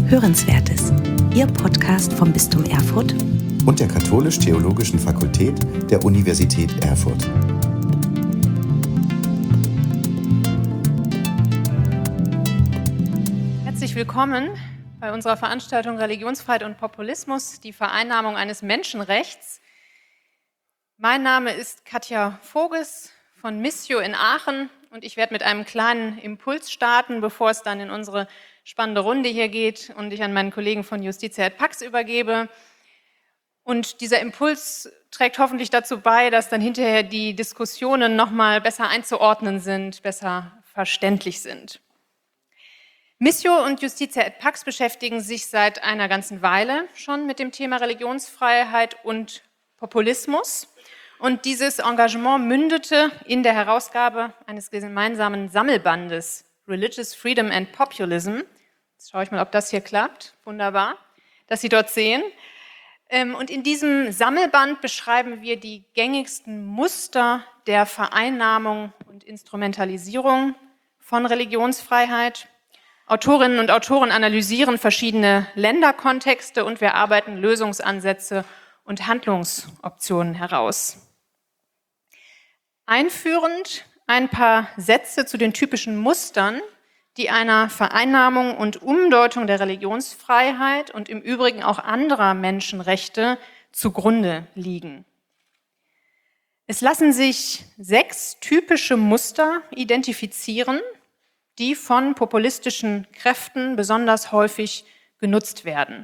Hörenswertes, Ihr Podcast vom Bistum Erfurt und der Katholisch-Theologischen Fakultät der Universität Erfurt. Herzlich willkommen bei unserer Veranstaltung Religionsfreiheit und Populismus, die Vereinnahmung eines Menschenrechts. Mein Name ist Katja Voges von Missio in Aachen und ich werde mit einem kleinen Impuls starten, bevor es dann in unsere spannende Runde hier geht und ich an meinen Kollegen von Justitia et Pax übergebe. Und dieser Impuls trägt hoffentlich dazu bei, dass dann hinterher die Diskussionen nochmal besser einzuordnen sind, besser verständlich sind. Missio und Justitia et Pax beschäftigen sich seit einer ganzen Weile schon mit dem Thema Religionsfreiheit und Populismus. Und dieses Engagement mündete in der Herausgabe eines gemeinsamen Sammelbandes Religious Freedom and Populism. Jetzt schaue ich mal, ob das hier klappt. Wunderbar, dass Sie dort sehen. Und in diesem Sammelband beschreiben wir die gängigsten Muster der Vereinnahmung und Instrumentalisierung von Religionsfreiheit. Autorinnen und Autoren analysieren verschiedene Länderkontexte und wir arbeiten Lösungsansätze und Handlungsoptionen heraus. Einführend ein paar Sätze zu den typischen Mustern, die einer Vereinnahmung und Umdeutung der Religionsfreiheit und im Übrigen auch anderer Menschenrechte zugrunde liegen. Es lassen sich 6 typische Muster identifizieren, die von populistischen Kräften besonders häufig genutzt werden.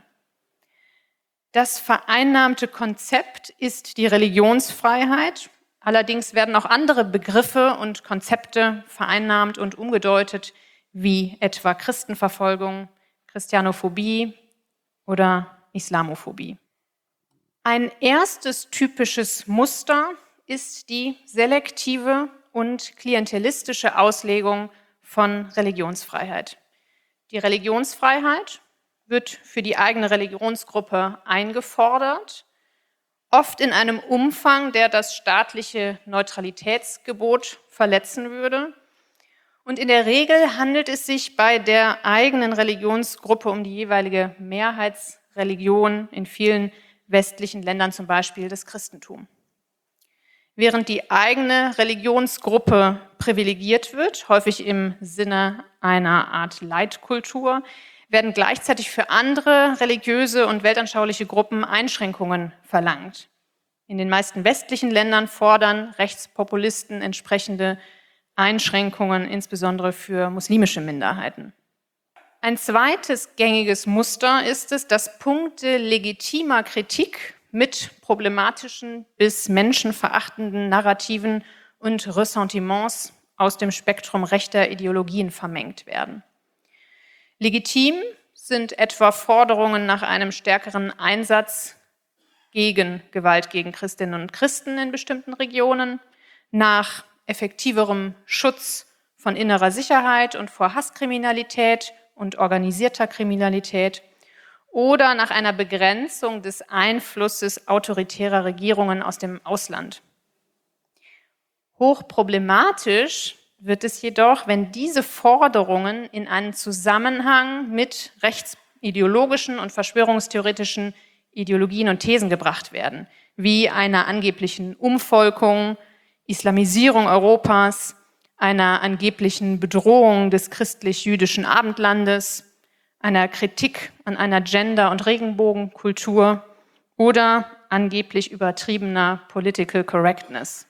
Das vereinnahmte Konzept ist die Religionsfreiheit. Allerdings werden auch andere Begriffe und Konzepte vereinnahmt und umgedeutet, wie etwa Christenverfolgung, Christianophobie oder Islamophobie. Ein erstes typisches Muster ist die selektive und klientelistische Auslegung von Religionsfreiheit. Die Religionsfreiheit wird für die eigene Religionsgruppe eingefordert, oft in einem Umfang, der das staatliche Neutralitätsgebot verletzen würde. Und in der Regel handelt es sich bei der eigenen Religionsgruppe um die jeweilige Mehrheitsreligion, in vielen westlichen Ländern zum Beispiel das Christentum. Während die eigene Religionsgruppe privilegiert wird, häufig im Sinne einer Art Leitkultur, werden gleichzeitig für andere religiöse und weltanschauliche Gruppen Einschränkungen verlangt. In den meisten westlichen Ländern fordern Rechtspopulisten entsprechende Einschränkungen, insbesondere für muslimische Minderheiten. Ein zweites gängiges Muster ist es, dass Punkte legitimer Kritik mit problematischen bis menschenverachtenden Narrativen und Ressentiments aus dem Spektrum rechter Ideologien vermengt werden. Legitim sind etwa Forderungen nach einem stärkeren Einsatz gegen Gewalt gegen Christinnen und Christen in bestimmten Regionen, nach effektiverem Schutz von innerer Sicherheit und vor Hasskriminalität und organisierter Kriminalität oder nach einer Begrenzung des Einflusses autoritärer Regierungen aus dem Ausland. Hochproblematisch wird es jedoch, wenn diese Forderungen in einen Zusammenhang mit rechtsideologischen und verschwörungstheoretischen Ideologien und Thesen gebracht werden, wie einer angeblichen Umvolkung, Islamisierung Europas, einer angeblichen Bedrohung des christlich-jüdischen Abendlandes, einer Kritik an einer Gender- und Regenbogenkultur oder angeblich übertriebener Political Correctness.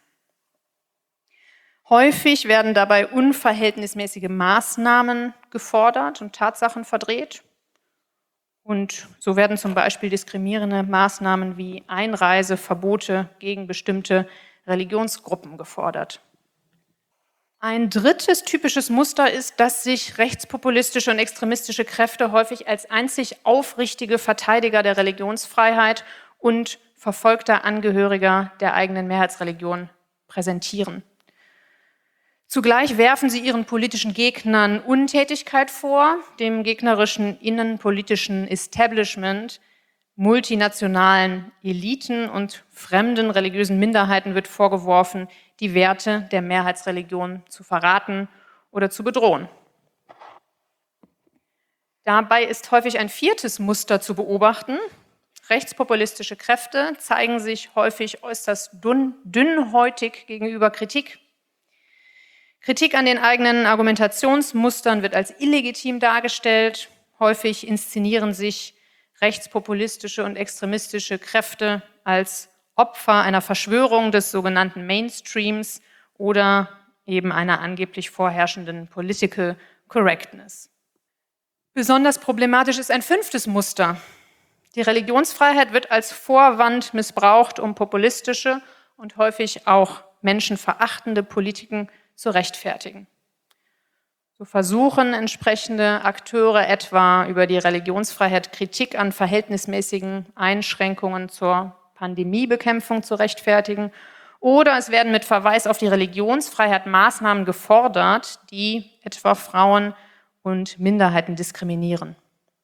Häufig werden dabei unverhältnismäßige Maßnahmen gefordert und Tatsachen verdreht. Und so werden zum Beispiel diskriminierende Maßnahmen wie Einreiseverbote gegen bestimmte Religionsgruppen gefordert. Ein drittes typisches Muster ist, dass sich rechtspopulistische und extremistische Kräfte häufig als einzig aufrichtige Verteidiger der Religionsfreiheit und verfolgter Angehöriger der eigenen Mehrheitsreligion präsentieren. Zugleich werfen sie ihren politischen Gegnern Untätigkeit vor, dem gegnerischen innenpolitischen Establishment, multinationalen Eliten und fremden religiösen Minderheiten wird vorgeworfen, die Werte der Mehrheitsreligion zu verraten oder zu bedrohen. Dabei ist häufig ein viertes Muster zu beobachten. Rechtspopulistische Kräfte zeigen sich häufig äußerst dünnhäutig gegenüber Kritik. Kritik an den eigenen Argumentationsmustern wird als illegitim dargestellt. Häufig inszenieren sich rechtspopulistische und extremistische Kräfte als Opfer einer Verschwörung des sogenannten Mainstreams oder eben einer angeblich vorherrschenden Political Correctness. Besonders problematisch ist ein fünftes Muster. Die Religionsfreiheit wird als Vorwand missbraucht, um populistische und häufig auch menschenverachtende Politiken zu rechtfertigen. So versuchen entsprechende Akteure etwa über die Religionsfreiheit Kritik an verhältnismäßigen Einschränkungen zur Pandemiebekämpfung zu rechtfertigen. Oder es werden mit Verweis auf die Religionsfreiheit Maßnahmen gefordert, die etwa Frauen und Minderheiten diskriminieren.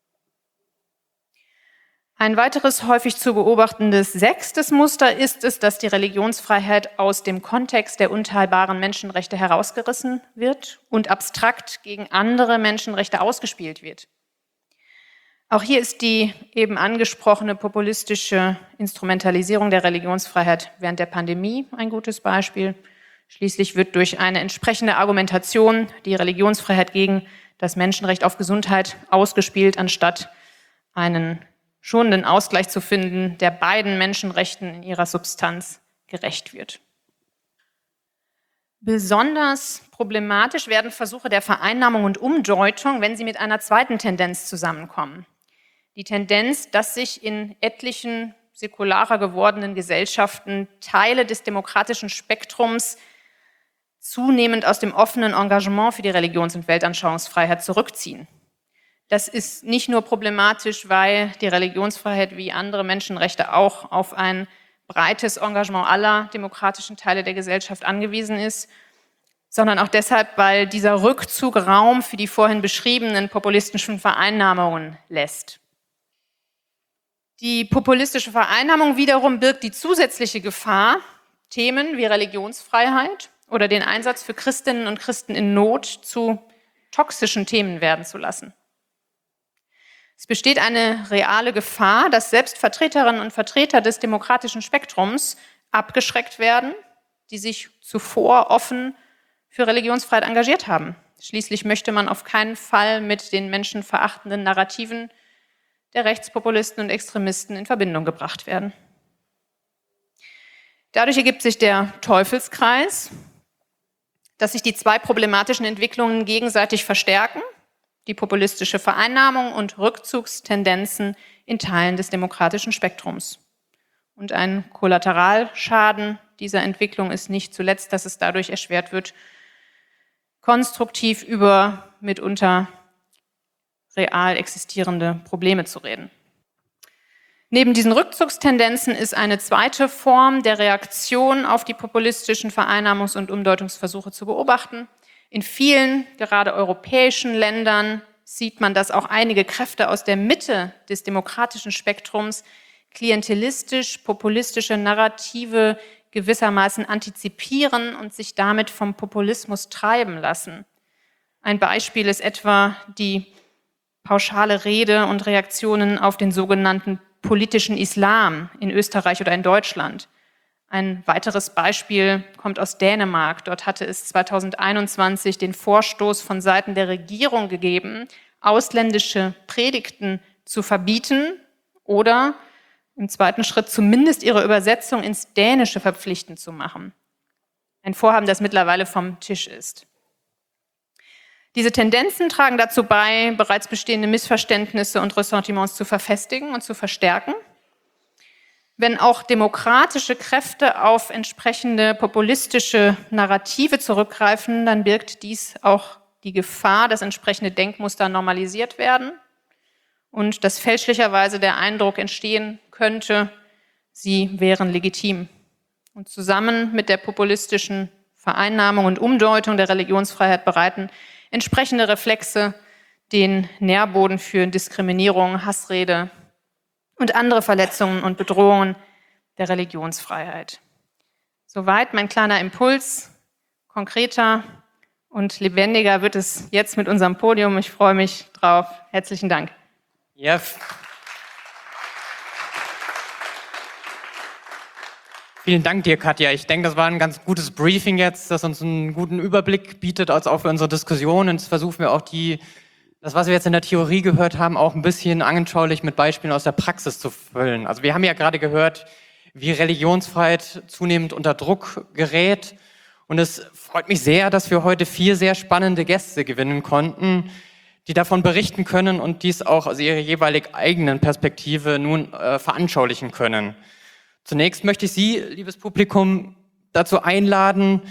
Ein weiteres häufig zu beobachtendes sechstes Muster ist es, dass die Religionsfreiheit aus dem Kontext der unteilbaren Menschenrechte herausgerissen wird und abstrakt gegen andere Menschenrechte ausgespielt wird. Auch hier ist die eben angesprochene populistische Instrumentalisierung der Religionsfreiheit während der Pandemie ein gutes Beispiel. Schließlich wird durch eine entsprechende Argumentation die Religionsfreiheit gegen das Menschenrecht auf Gesundheit ausgespielt, anstatt einen schonenden Ausgleich zu finden, der beiden Menschenrechten in ihrer Substanz gerecht wird. Besonders problematisch werden Versuche der Vereinnahmung und Umdeutung, wenn sie mit einer zweiten Tendenz zusammenkommen. Die Tendenz, dass sich in etlichen säkularer gewordenen Gesellschaften Teile des demokratischen Spektrums zunehmend aus dem offenen Engagement für die Religions- und Weltanschauungsfreiheit zurückziehen. Das ist nicht nur problematisch, weil die Religionsfreiheit wie andere Menschenrechte auch auf ein breites Engagement aller demokratischen Teile der Gesellschaft angewiesen ist, sondern auch deshalb, weil dieser Rückzug Raum für die vorhin beschriebenen populistischen Vereinnahmungen lässt. Die populistische Vereinnahmung wiederum birgt die zusätzliche Gefahr, Themen wie Religionsfreiheit oder den Einsatz für Christinnen und Christen in Not zu toxischen Themen werden zu lassen. Es besteht eine reale Gefahr, dass selbst Vertreterinnen und Vertreter des demokratischen Spektrums abgeschreckt werden, die sich zuvor offen für Religionsfreiheit engagiert haben. Schließlich möchte man auf keinen Fall mit den menschenverachtenden Narrativen der Rechtspopulisten und Extremisten in Verbindung gebracht werden. Dadurch ergibt sich der Teufelskreis, dass sich die zwei problematischen Entwicklungen gegenseitig verstärken, die populistische Vereinnahmung und Rückzugstendenzen in Teilen des demokratischen Spektrums. Und ein Kollateralschaden dieser Entwicklung ist nicht zuletzt, dass es dadurch erschwert wird, konstruktiv über mitunter real existierende Probleme zu reden. Neben diesen Rückzugstendenzen ist eine zweite Form der Reaktion auf die populistischen Vereinnahmungs- und Umdeutungsversuche zu beobachten. In vielen, gerade europäischen Ländern sieht man, dass auch einige Kräfte aus der Mitte des demokratischen Spektrums klientelistisch-populistische Narrative gewissermaßen antizipieren und sich damit vom Populismus treiben lassen. Ein Beispiel ist etwa die pauschale Rede und Reaktionen auf den sogenannten politischen Islam in Österreich oder in Deutschland. Ein weiteres Beispiel kommt aus Dänemark. Dort hatte es 2021 den Vorstoß von Seiten der Regierung gegeben, ausländische Predigten zu verbieten oder im zweiten Schritt zumindest ihre Übersetzung ins Dänische verpflichtend zu machen. Ein Vorhaben, das mittlerweile vom Tisch ist. Diese Tendenzen tragen dazu bei, bereits bestehende Missverständnisse und Ressentiments zu verfestigen und zu verstärken. Wenn auch demokratische Kräfte auf entsprechende populistische Narrative zurückgreifen, dann birgt dies auch die Gefahr, dass entsprechende Denkmuster normalisiert werden und dass fälschlicherweise der Eindruck entstehen könnte, sie wären legitim. Und zusammen mit der populistischen Vereinnahmung und Umdeutung der Religionsfreiheit bereiten entsprechende Reflexe den Nährboden für Diskriminierung, Hassrede und andere Verletzungen und Bedrohungen der Religionsfreiheit. Soweit mein kleiner Impuls. Konkreter Und lebendiger wird es jetzt mit unserem Podium. Ich freue mich drauf. Herzlichen Dank. Ja, vielen Dank dir, Katja. Ich denke, das war ein ganz gutes Briefing jetzt, das uns einen guten Überblick bietet, als auch für unsere Diskussion. Und jetzt versuchen wir auch das, was wir jetzt in der Theorie gehört haben, auch ein bisschen anschaulich mit Beispielen aus der Praxis zu füllen. Also wir haben ja gerade gehört, wie Religionsfreiheit zunehmend unter Druck gerät. Und es freut mich sehr, dass wir heute 4 sehr spannende Gäste gewinnen konnten, die davon berichten können und dies auch aus ihrer jeweilig eigenen Perspektive nun veranschaulichen können. Zunächst möchte ich Sie, liebes Publikum, dazu einladen,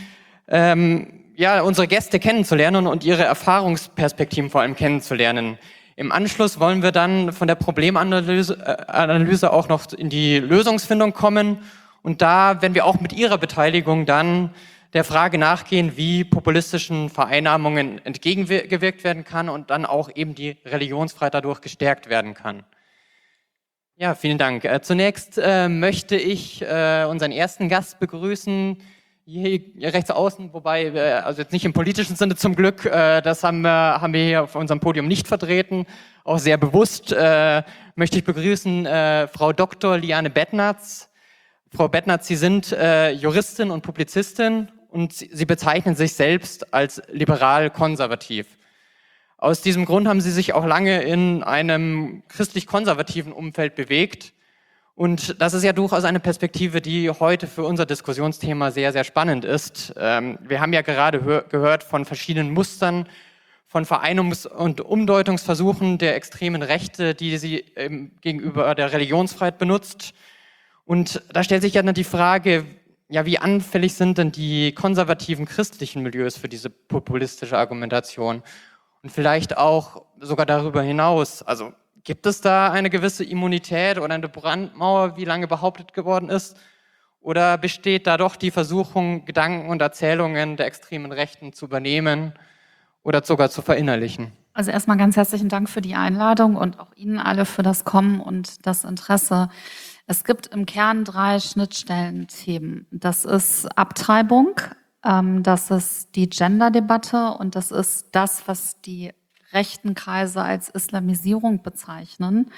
unsere Gäste kennenzulernen und ihre Erfahrungsperspektiven vor allem kennenzulernen. Im Anschluss wollen wir dann von der Problemanalyse auch noch in die Lösungsfindung kommen. Und da werden wir auch mit Ihrer Beteiligung dann der Frage nachgehen, wie populistischen Vereinnahmungen entgegengewirkt werden kann und dann auch eben die Religionsfreiheit dadurch gestärkt werden kann. Ja, vielen Dank. Zunächst möchte ich unseren ersten Gast begrüßen, hier rechts außen, wobei, also jetzt nicht im politischen Sinne zum Glück, das haben wir hier auf unserem Podium nicht vertreten, auch sehr bewusst möchte ich begrüßen Frau Dr. Liane Bettnarz. Frau Bettnarz, Sie sind Juristin und Publizistin und Sie bezeichnen sich selbst als liberal-konservativ. Aus diesem Grund haben Sie sich auch lange in einem christlich-konservativen Umfeld bewegt. Und das ist ja durchaus eine Perspektive, die heute für unser Diskussionsthema sehr, sehr spannend ist. Wir haben ja gerade gehört von verschiedenen Mustern, von Vereinnungs- und Umdeutungsversuchen der extremen Rechte, die sie gegenüber der Religionsfreiheit benutzt. Und da stellt sich ja dann die Frage, ja, wie anfällig sind denn die konservativen christlichen Milieus für diese populistische Argumentation? Und vielleicht auch sogar darüber hinaus. Also gibt es da eine gewisse Immunität oder eine Brandmauer, wie lange behauptet geworden ist? Oder besteht da doch die Versuchung, Gedanken und Erzählungen der extremen Rechten zu übernehmen oder sogar zu verinnerlichen? Also erstmal ganz herzlichen Dank für die Einladung und auch Ihnen alle für das Kommen und das Interesse. Es gibt im Kern 3 Schnittstellenthemen. Das ist Abtreibung, das ist die Gender-Debatte und das ist das, was die rechten Kreise als Islamisierung bezeichnen.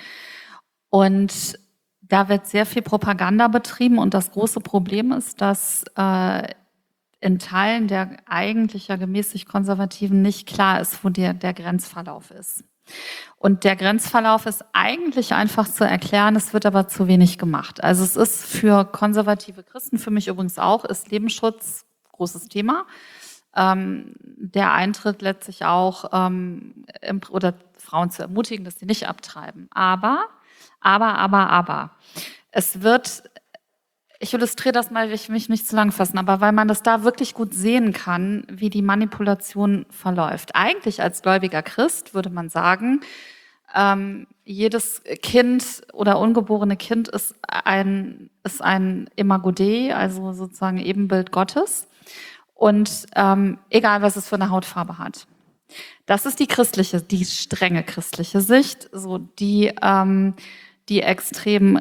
Und da wird sehr viel Propaganda betrieben und das große Problem ist, dass in Teilen der eigentlich ja gemäßig Konservativen nicht klar ist, wo der Grenzverlauf ist. Und der Grenzverlauf ist eigentlich einfach zu erklären, es wird aber zu wenig gemacht. Also es ist für konservative Christen, für mich übrigens auch, ist Lebensschutz großes Thema. Der Eintritt letztlich auch, oder Frauen zu ermutigen, dass sie nicht abtreiben. Aber. Es wird, ich illustriere das mal, ich will mich nicht zu lang fassen, aber weil man das da wirklich gut sehen kann, wie die Manipulation verläuft. Eigentlich als gläubiger Christ würde man sagen, jedes Kind oder ungeborene Kind ist ein Imago Dei, also sozusagen Ebenbild Gottes. Und egal, was es für eine Hautfarbe hat. Das ist die strenge christliche Sicht, so die extrem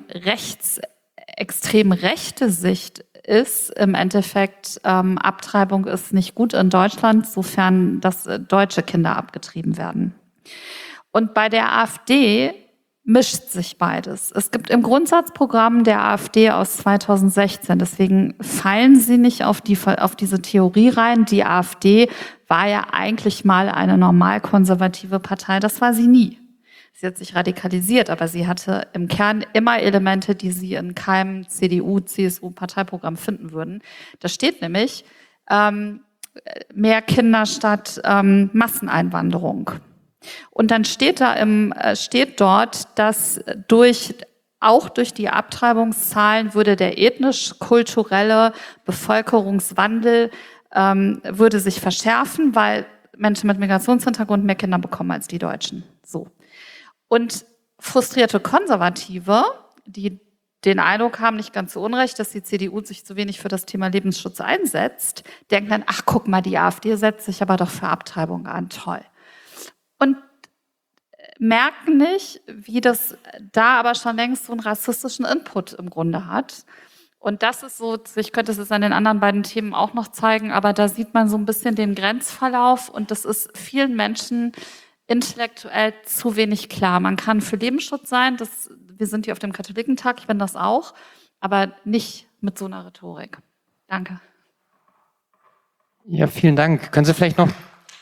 rechte Sicht ist im Endeffekt, Abtreibung ist nicht gut in Deutschland, sofern dass deutsche Kinder abgetrieben werden. Und bei der AfD mischt sich beides. Es gibt im Grundsatzprogramm der AfD aus 2016, deswegen fallen Sie nicht auf diese Theorie rein. Die AfD war ja eigentlich mal eine normalkonservative Partei, das war sie nie. Sie hat sich radikalisiert, aber sie hatte im Kern immer Elemente, die Sie in keinem CDU, CSU-Parteiprogramm finden würden. Da steht nämlich mehr Kinder statt Masseneinwanderung. Und dann steht dort, dass auch durch die Abtreibungszahlen würde der ethnisch-kulturelle Bevölkerungswandel würde sich verschärfen, weil Menschen mit Migrationshintergrund mehr Kinder bekommen als die Deutschen. So. Und frustrierte Konservative, die den Eindruck haben, nicht ganz zu Unrecht, dass die CDU sich zu wenig für das Thema Lebensschutz einsetzt, denken dann, ach guck mal, die AfD setzt sich aber doch für Abtreibung an, toll. Und merken nicht, wie das da aber schon längst so einen rassistischen Input im Grunde hat. Und das ist so, ich könnte es jetzt an den anderen beiden Themen auch noch zeigen, aber da sieht man so ein bisschen den Grenzverlauf und das ist vielen Menschen intellektuell zu wenig klar. Man kann für Lebensschutz sein, wir sind hier auf dem Katholikentag, ich bin das auch, aber nicht mit so einer Rhetorik. Danke. Ja, vielen Dank. Können Sie vielleicht noch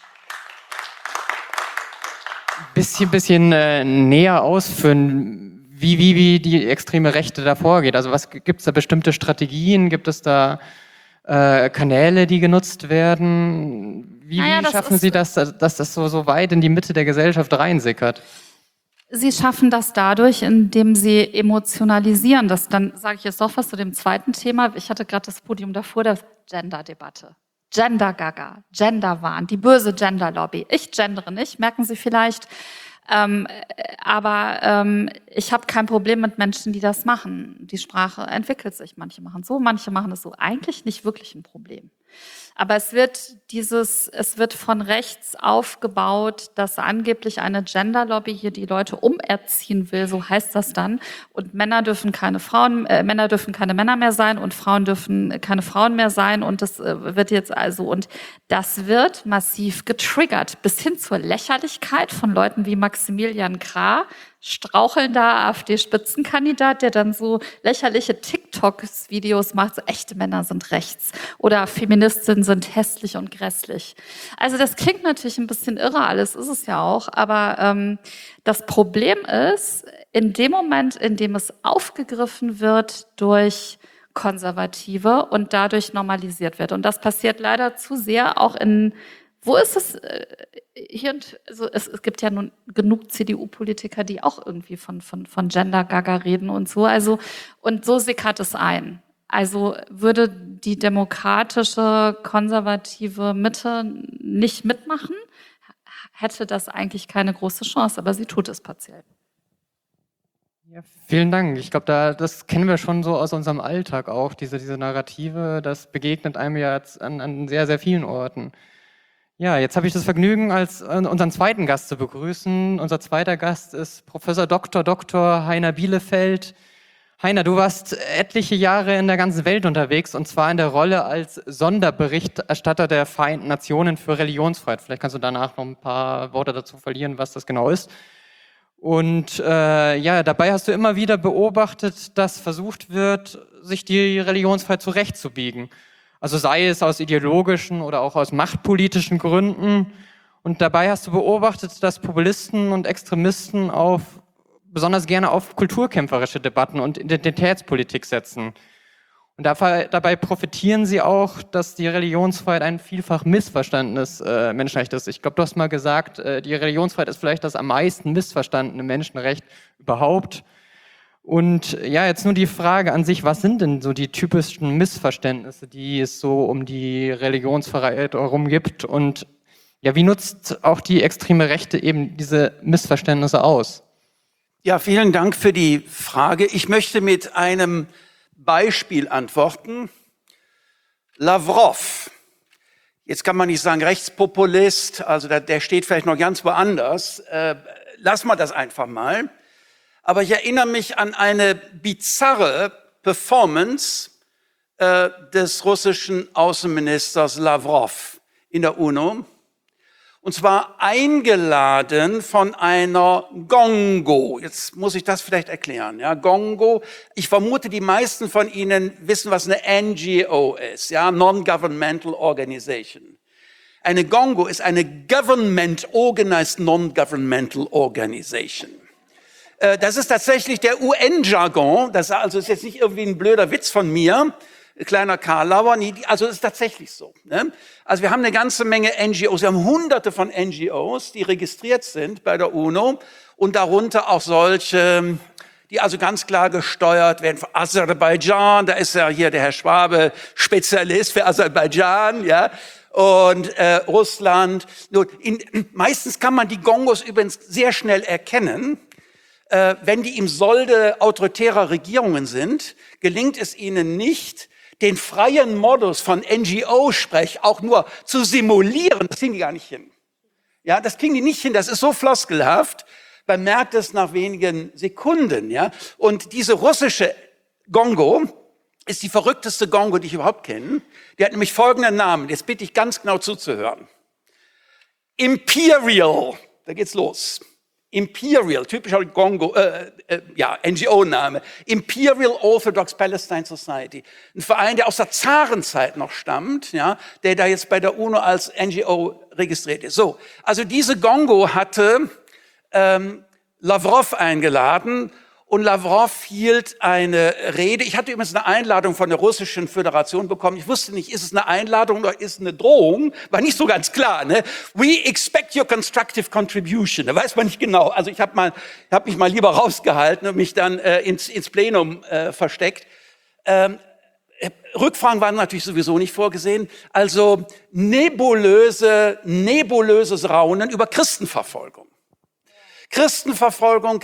ein bisschen näher ausführen, wie die extreme Rechte da vorgeht? Also gibt es da bestimmte Strategien? Gibt es da Kanäle, die genutzt werden? Wie schaffen Sie das, dass das so weit in die Mitte der Gesellschaft reinsickert? Sie schaffen das dadurch, indem sie emotionalisieren. Dann sage ich jetzt doch was zu dem zweiten Thema. Ich hatte gerade das Podium davor, der Gender-Debatte. Gender-Gaga, Gender-Wahn, die böse Gender-Lobby. Ich gendere nicht, merken Sie vielleicht. Aber ich habe kein Problem mit Menschen, die das machen. Die Sprache entwickelt sich. Manche machen so, manche machen es so. Eigentlich nicht wirklich ein Problem. Aber es wird von rechts aufgebaut, dass angeblich eine Gender-Lobby hier die Leute umerziehen will, so heißt das dann. Und Männer dürfen keine Männer mehr sein und Frauen dürfen keine Frauen mehr sein. Und das wird jetzt und das wird massiv getriggert, bis hin zur Lächerlichkeit von Leuten wie Maximilian Krah, strauchelnder AfD-Spitzenkandidat, der dann so lächerliche TikTok-Videos macht, so echte Männer sind rechts oder Feministinnen sind hässlich und grässlich. Also das klingt natürlich ein bisschen irre alles, ist es ja auch, aber das Problem ist, in dem Moment, in dem es aufgegriffen wird durch Konservative und dadurch normalisiert wird, und das passiert leider zu sehr auch wo ist es hier? Also es gibt ja nun genug CDU-Politiker, die auch irgendwie von Gender-Gaga reden und so. Also und so sickert es ein. Also würde die demokratische, konservative Mitte nicht mitmachen, hätte das eigentlich keine große Chance. Aber sie tut es partiell. Ja, vielen Dank. Ich glaube, das kennen wir schon so aus unserem Alltag auch. Diese Narrative, das begegnet einem ja jetzt an sehr, sehr vielen Orten. Ja, jetzt habe ich das Vergnügen, unseren zweiten Gast zu begrüßen. Unser zweiter Gast ist Professor Dr. Heiner Bielefeld. Heiner, du warst etliche Jahre in der ganzen Welt unterwegs, und zwar in der Rolle als Sonderberichterstatter der Vereinten Nationen für Religionsfreiheit. Vielleicht kannst du danach noch ein paar Worte dazu verlieren, was das genau ist. Und dabei hast du immer wieder beobachtet, dass versucht wird, sich die Religionsfreiheit zurechtzubiegen. Also sei es aus ideologischen oder auch aus machtpolitischen Gründen. Und dabei hast du beobachtet, dass Populisten und Extremisten besonders gerne auf kulturkämpferische Debatten und Identitätspolitik setzen. Und dabei profitieren sie auch, dass die Religionsfreiheit ein vielfach missverstandenes Menschenrecht ist. Ich glaube, du hast mal gesagt, die Religionsfreiheit ist vielleicht das am meisten missverstandene Menschenrecht überhaupt. Und ja, jetzt nur die Frage an sich, was sind denn so die typischen Missverständnisse, die es so um die Religionsfreiheit herum gibt? Und ja, wie nutzt auch die extreme Rechte eben diese Missverständnisse aus? Ja, vielen Dank für die Frage. Ich möchte mit einem Beispiel antworten. Lavrov. Jetzt kann man nicht sagen Rechtspopulist, also der steht vielleicht noch ganz woanders. Lass mal das einfach mal. Aber ich erinnere mich an eine bizarre Performance des russischen Außenministers Lavrov in der UNO. Und zwar eingeladen von einer Gongo. Jetzt muss ich das vielleicht erklären. Ja, Gongo. Ich vermute, die meisten von Ihnen wissen, was eine NGO ist. Ja, Non-Governmental Organization. Eine Gongo ist eine Government-Organized Non-Governmental Organization. Das ist tatsächlich der UN-Jargon. Das ist jetzt nicht irgendwie ein blöder Witz von mir, kleiner Karlauer. Also das ist tatsächlich so. Ne? Also wir haben eine ganze Menge NGOs. Wir haben hunderte von NGOs, die registriert sind bei der UNO und darunter auch solche, die also ganz klar gesteuert werden von Aserbaidschan. Da ist ja hier der Herr Schwabe Spezialist für Aserbaidschan, ja. Und Russland. Meistens kann man die Gongos übrigens sehr schnell erkennen. Wenn die im Solde autoritärer Regierungen sind, gelingt es ihnen nicht, den freien Modus von NGO-Sprech auch nur zu simulieren. Das kriegen die gar nicht hin. Ja, das kriegen die nicht hin. Das ist so floskelhaft. Man merkt es nach wenigen Sekunden. Ja, und diese russische Gongo ist die verrückteste Gongo, die ich überhaupt kenne. Die hat nämlich folgenden Namen. Jetzt bitte ich ganz genau zuzuhören. Imperial, da geht's los. Imperial, typischer Gongo, NGO-Name. Imperial Orthodox Palestine Society. Ein Verein, der aus der Zarenzeit noch stammt, ja, der da jetzt bei der UNO als NGO registriert ist. So, also diese Gongo hatte Lavrov eingeladen und Lavrov hielt eine Rede. Ich hatte übrigens eine Einladung von der Russischen Föderation bekommen. Ich wusste nicht, ist es eine Einladung oder ist es eine Drohung? War nicht so ganz klar. Ne? We expect your constructive contribution. Da weiß man nicht genau. Also ich habe mich mal lieber rausgehalten und mich dann ins Plenum versteckt. Rückfragen waren natürlich sowieso nicht vorgesehen. Also nebulöses Raunen über Christenverfolgung. Christenverfolgung.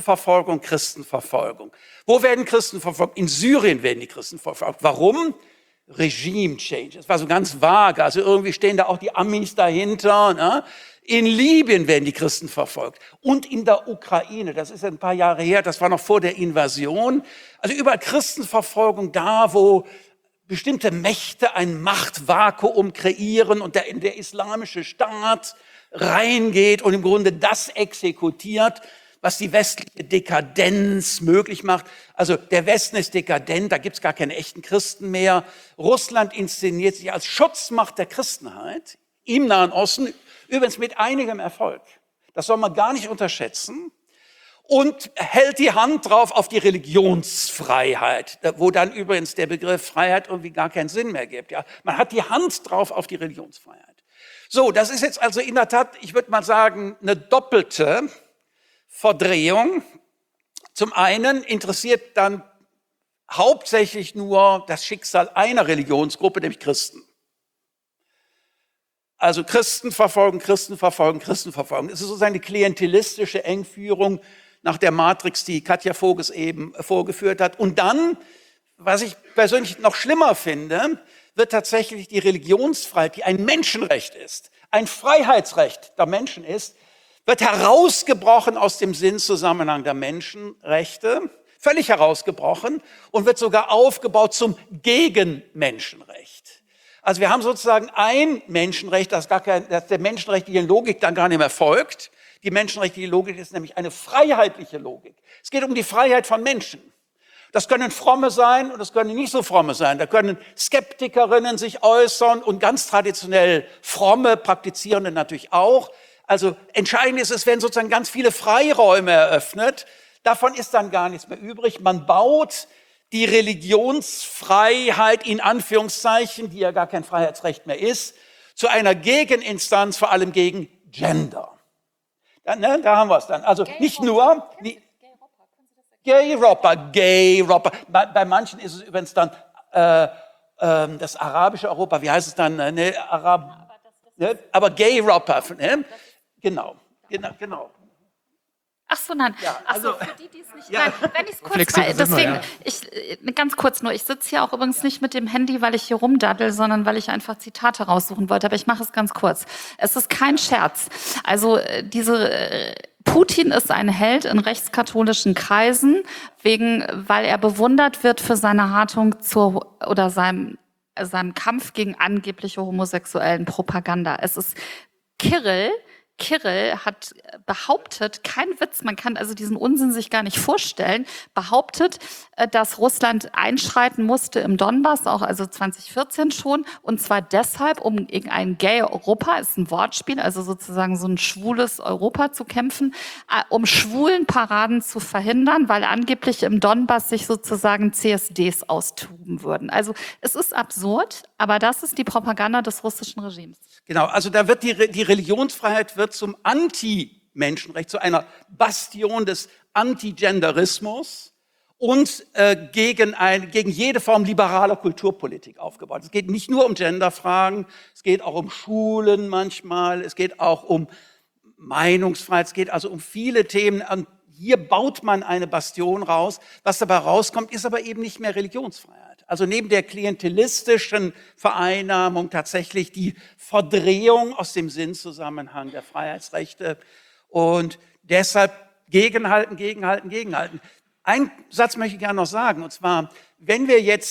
Wo werden Christen verfolgt? In Syrien werden die Christen verfolgt. Warum? Regime Change. Das war so ganz vage. Also irgendwie stehen da auch die Amis dahinter. Ne? In Libyen werden die Christen verfolgt. Und in der Ukraine. Das ist ein paar Jahre her. Das war noch vor der Invasion. Also über Christenverfolgung da, wo bestimmte Mächte ein Machtvakuum kreieren und der islamische Staat reingeht und im Grunde das exekutiert, was die westliche Dekadenz möglich macht. Also der Westen ist dekadent, da gibt's gar keine echten Christen mehr. Russland inszeniert sich als Schutzmacht der Christenheit im Nahen Osten, übrigens mit einigem Erfolg. Das soll man gar nicht unterschätzen. Und hält die Hand drauf auf die Religionsfreiheit, wo dann übrigens der Begriff Freiheit irgendwie gar keinen Sinn mehr gibt. Ja, man hat die Hand drauf auf die Religionsfreiheit. So, das ist jetzt also in der Tat, ich würde mal sagen, eine doppelte Verdrehung. Zum einen interessiert dann hauptsächlich nur das Schicksal einer Religionsgruppe, nämlich Christen. Also Christen verfolgen. Es ist sozusagen eine klientelistische Engführung nach der Matrix, die Katja Voges eben vorgeführt hat. Und dann, was ich persönlich noch schlimmer finde, wird tatsächlich die Religionsfreiheit, die ein Menschenrecht ist, ein Freiheitsrecht der Menschen ist, wird herausgebrochen aus dem Sinnzusammenhang der Menschenrechte, völlig herausgebrochen und wird sogar aufgebaut zum Gegenmenschenrecht. Also wir haben sozusagen ein Menschenrecht, das der menschenrechtlichen Logik dann gar nicht mehr folgt. Die menschenrechtliche Logik ist nämlich eine freiheitliche Logik. Es geht um die Freiheit von Menschen. Das können Fromme sein und das können nicht so Fromme sein. Da können Skeptikerinnen sich äußern und ganz traditionell Fromme Praktizierende natürlich auch. Also entscheidend ist, es werden sozusagen ganz viele Freiräume eröffnet. Davon ist dann gar nichts mehr übrig. Man baut die Religionsfreiheit in Anführungszeichen, die ja gar kein Freiheitsrecht mehr ist, zu einer Gegeninstanz, vor allem gegen Gender. Da haben wir es dann. Also nicht nur... Gay Rapper. Bei manchen ist es übrigens dann das arabische Europa, wie heißt es dann? Aber Gay Rapper. Ne? Genau. Ach so, nein. Ja, also für die es nicht... Ja. Nein, wenn ich es kurz mal... Deswegen, ganz kurz nur, ich sitze hier auch übrigens nicht mit dem Handy, weil ich hier rumdaddel, sondern weil ich einfach Zitate raussuchen wollte. Aber ich mache es ganz kurz. Es ist kein Scherz. Also Putin ist ein Held in rechtskatholischen Kreisen, weil er bewundert wird für seine Haltung seinem Kampf gegen angebliche homosexuellen Propaganda. Es ist Kirill hat behauptet, kein Witz, man kann also diesen Unsinn sich gar nicht vorstellen, behauptet, dass Russland einschreiten musste im Donbass, auch also 2014 schon, und zwar deshalb, um gegen ein Gay Europa, ist ein Wortspiel, also sozusagen so ein schwules Europa zu kämpfen, um schwulen Paraden zu verhindern, weil angeblich im Donbass sich sozusagen CSDs austoben würden. Also es ist absurd, aber das ist die Propaganda des russischen Regimes. Genau, also da wird die Religionsfreiheit wird zum Anti-Menschenrecht, zu einer Bastion des Anti-Genderismus und gegen jede Form liberaler Kulturpolitik aufgebaut. Es geht nicht nur um Genderfragen, es geht auch um Schulen manchmal, es geht auch um Meinungsfreiheit, es geht also um viele Themen. Und hier baut man eine Bastion raus. Was dabei rauskommt, ist aber eben nicht mehr Religionsfreiheit. Also neben der klientelistischen Vereinnahmung tatsächlich die Verdrehung aus dem Sinnzusammenhang der Freiheitsrechte und deshalb gegenhalten. Einen Satz möchte ich gerne noch sagen, und zwar, wenn wir jetzt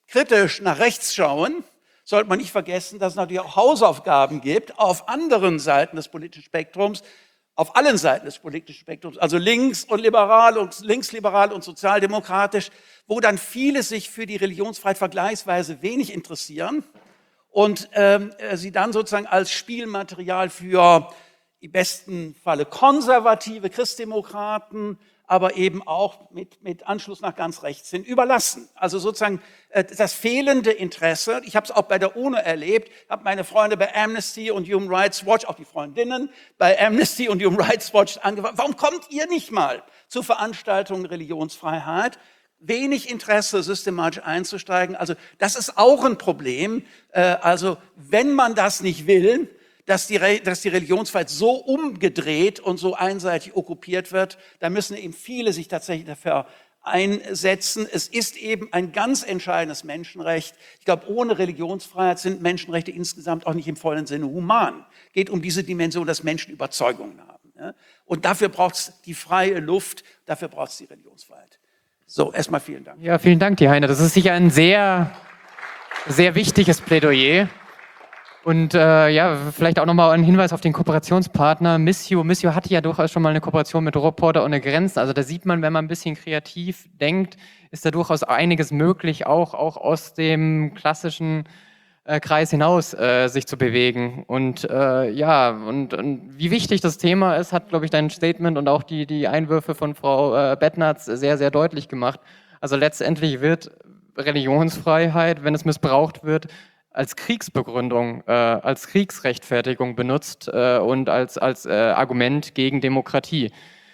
kritisch nach rechts schauen, sollte man nicht vergessen, dass es natürlich auch Hausaufgaben gibt auf anderen Seiten des politischen Spektrums, auf allen Seiten des politischen Spektrums, also links und liberal und linksliberal und sozialdemokratisch, wo dann viele sich für die Religionsfreiheit vergleichsweise wenig interessieren und sie dann sozusagen als Spielmaterial für im besten Falle konservative Christdemokraten, aber eben auch mit Anschluss nach ganz rechts sind, überlassen. Also sozusagen das fehlende Interesse, ich habe es auch bei der UNO erlebt, habe meine Freunde bei Amnesty und Human Rights Watch, auch die Freundinnen bei Amnesty und Human Rights Watch angefragt, warum kommt ihr nicht mal zu Veranstaltungen Religionsfreiheit? Wenig Interesse, systematisch einzusteigen. Also das ist auch ein Problem. Also wenn man das nicht will, dass die Religionsfreiheit so umgedreht und so einseitig okkupiert wird, da müssen eben viele sich tatsächlich dafür einsetzen. Es ist eben ein ganz entscheidendes Menschenrecht. Ich glaube, ohne Religionsfreiheit sind Menschenrechte insgesamt auch nicht im vollen Sinne human. Es geht um diese Dimension, dass Menschen Überzeugungen haben. Ja? Und dafür braucht es die freie Luft, dafür braucht es die Religionsfreiheit. So, erstmal vielen Dank. Ja, vielen Dank dir, Heiner. Das ist sicher ein sehr, sehr wichtiges Plädoyer. Und vielleicht auch nochmal ein Hinweis auf den Kooperationspartner Missio. Missio hatte ja durchaus schon mal eine Kooperation mit Reporter ohne Grenzen. Also da sieht man, wenn man ein bisschen kreativ denkt, ist da durchaus einiges möglich, auch aus dem klassischen Kreis hinaus sich zu bewegen. Und wie wichtig das Thema ist, hat, glaube ich, dein Statement und auch die Einwürfe von Frau Bettnarz sehr, sehr deutlich gemacht. Also letztendlich wird Religionsfreiheit, wenn es missbraucht wird, als Kriegsbegründung, als Kriegsrechtfertigung benutzt und als Argument gegen Demokratie.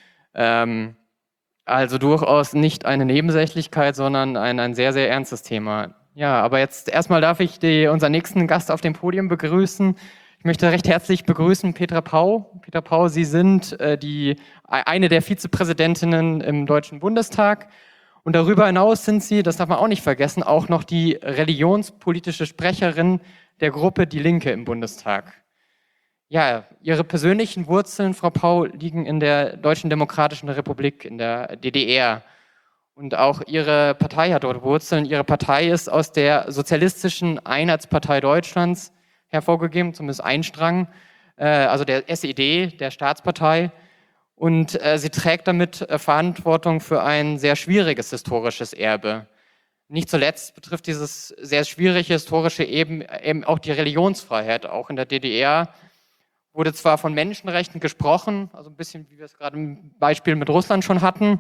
Also durchaus nicht eine Nebensächlichkeit, sondern ein sehr, sehr ernstes Thema. Ja, aber jetzt erstmal darf ich unseren nächsten Gast auf dem Podium begrüßen. Ich möchte recht herzlich begrüßen Petra Pau. Petra Pau, Sie sind eine der Vizepräsidentinnen im Deutschen Bundestag. Und darüber hinaus sind Sie, das darf man auch nicht vergessen, auch noch die religionspolitische Sprecherin der Gruppe Die Linke im Bundestag. Ja, Ihre persönlichen Wurzeln, Frau Pau, liegen in der Deutschen Demokratischen Republik, in der DDR. Und auch Ihre Partei hat dort Wurzeln. Ihre Partei ist aus der Sozialistischen Einheitspartei Deutschlands hervorgegeben, zumindest ein Strang, also der SED, der Staatspartei. Und sie trägt damit Verantwortung für ein sehr schwieriges historisches Erbe. Nicht zuletzt betrifft dieses sehr schwierige historische eben auch die Religionsfreiheit. Auch in der DDR wurde zwar von Menschenrechten gesprochen, also ein bisschen, wie wir es gerade im Beispiel mit Russland schon hatten,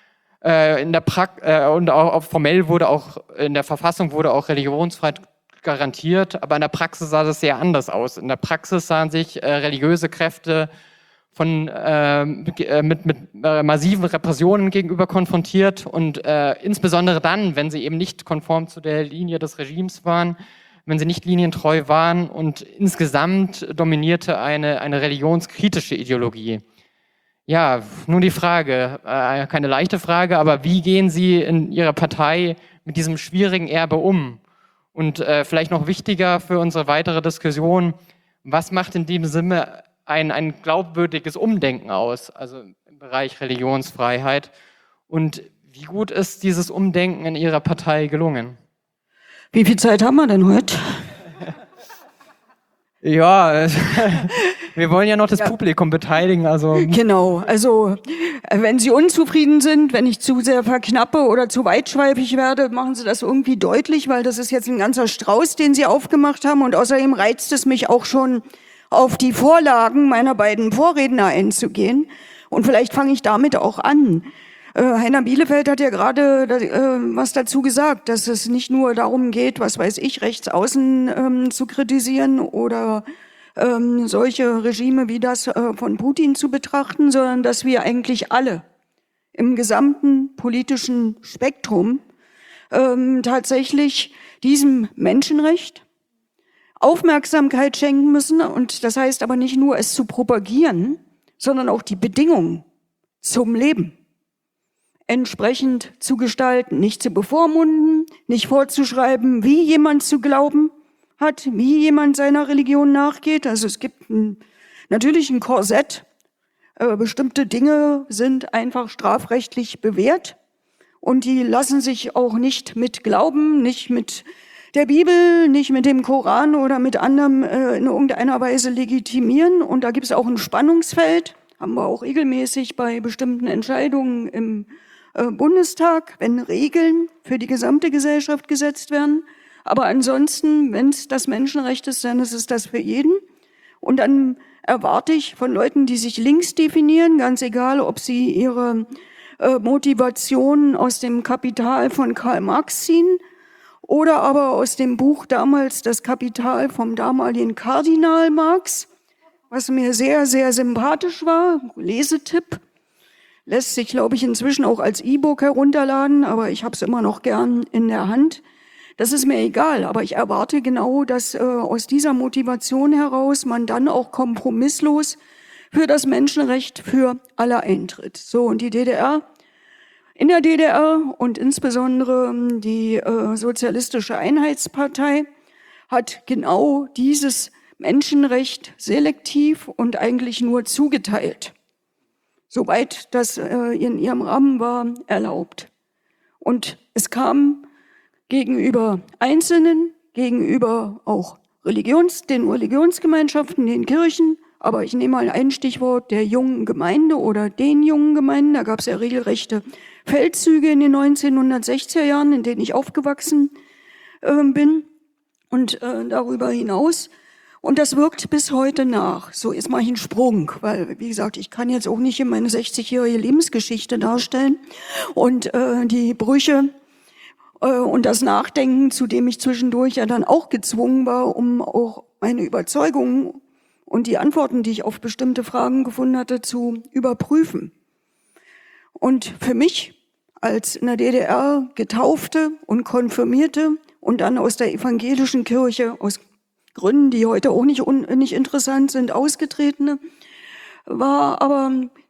und auch formell wurde auch in der Verfassung wurde auch Religionsfreiheit garantiert, aber in der Praxis sah das sehr anders aus. In der Praxis sahen sich religiöse Kräfte mit massiven Repressionen gegenüber konfrontiert und insbesondere dann, wenn sie eben nicht konform zu der Linie des Regimes waren, wenn sie nicht linientreu waren, und insgesamt dominierte eine religionskritische Ideologie. Ja, nun die Frage, keine leichte Frage, aber wie gehen Sie in Ihrer Partei mit diesem schwierigen Erbe um? Und vielleicht noch wichtiger für unsere weitere Diskussion, was macht in diesem Sinne ein glaubwürdiges Umdenken aus, also im Bereich Religionsfreiheit? Und wie gut ist dieses Umdenken in Ihrer Partei gelungen? Wie viel Zeit haben wir denn heute? Ja, wir wollen ja noch das Publikum beteiligen. Also Genau, also wenn Sie unzufrieden sind, wenn ich zu sehr verknappe oder zu weitschweifig werde, machen Sie das irgendwie deutlich, weil das ist jetzt ein ganzer Strauß, den Sie aufgemacht haben, und außerdem reizt es mich auch schon, auf die Vorlagen meiner beiden Vorredner einzugehen. Und vielleicht fange ich damit auch an. Heiner Bielefeld hat ja gerade was dazu gesagt, dass es nicht nur darum geht, was weiß ich, rechts außen zu kritisieren oder solche Regime wie das von Putin zu betrachten, sondern dass wir eigentlich alle im gesamten politischen Spektrum tatsächlich diesem Menschenrecht Aufmerksamkeit schenken müssen. Und das heißt aber nicht nur, es zu propagieren, sondern auch die Bedingungen zum Leben entsprechend zu gestalten, nicht zu bevormunden, nicht vorzuschreiben, wie jemand zu glauben hat, wie jemand seiner Religion nachgeht. Also es gibt natürlich ein Korsett. Bestimmte Dinge sind einfach strafrechtlich bewährt Und die lassen sich auch nicht mit Glauben, nicht mit der Bibel, nicht mit dem Koran oder mit anderem in irgendeiner Weise legitimieren. Und da gibt es auch ein Spannungsfeld, haben wir auch regelmäßig bei bestimmten Entscheidungen im Bundestag, wenn Regeln für die gesamte Gesellschaft gesetzt werden. Aber ansonsten, wenn es das Menschenrecht ist, dann ist es das für jeden. Und dann erwarte ich von Leuten, die sich links definieren, ganz egal, ob sie ihre Motivation aus dem Kapital von Karl Marx ziehen oder aber aus dem Buch damals Das Kapital vom damaligen Kardinal Marx, was mir sehr, sehr sympathisch war, Lesetipp. Lässt sich, glaube ich, inzwischen auch als E-Book herunterladen, aber ich habe es immer noch gern in der Hand. Das ist mir egal, aber ich erwarte genau, dass aus dieser Motivation heraus man dann auch kompromisslos für das Menschenrecht für alle eintritt. So, und in der DDR und insbesondere die Sozialistische Einheitspartei hat genau dieses Menschenrecht selektiv und eigentlich nur zugeteilt, soweit das in ihrem Rahmen war, erlaubt. Und es kam gegenüber Einzelnen, gegenüber auch den Religionsgemeinschaften, den Kirchen, aber ich nehme mal ein Stichwort der jungen Gemeinde oder den jungen Gemeinden, da gab es ja regelrechte Feldzüge in den 1960er Jahren, in denen ich aufgewachsen bin und darüber hinaus. Und das wirkt bis heute nach. So, jetzt mache ich einen Sprung, weil, wie gesagt, ich kann jetzt auch nicht in meine 60-jährige Lebensgeschichte darstellen und die Brüche und das Nachdenken, zu dem ich zwischendurch ja dann auch gezwungen war, um auch meine Überzeugungen und die Antworten, die ich auf bestimmte Fragen gefunden hatte, zu überprüfen. Und für mich als in der DDR Getaufte und Konfirmierte und dann aus der evangelischen Kirche, aus Gründen, die heute auch nicht interessant sind, Ausgetretene, war aber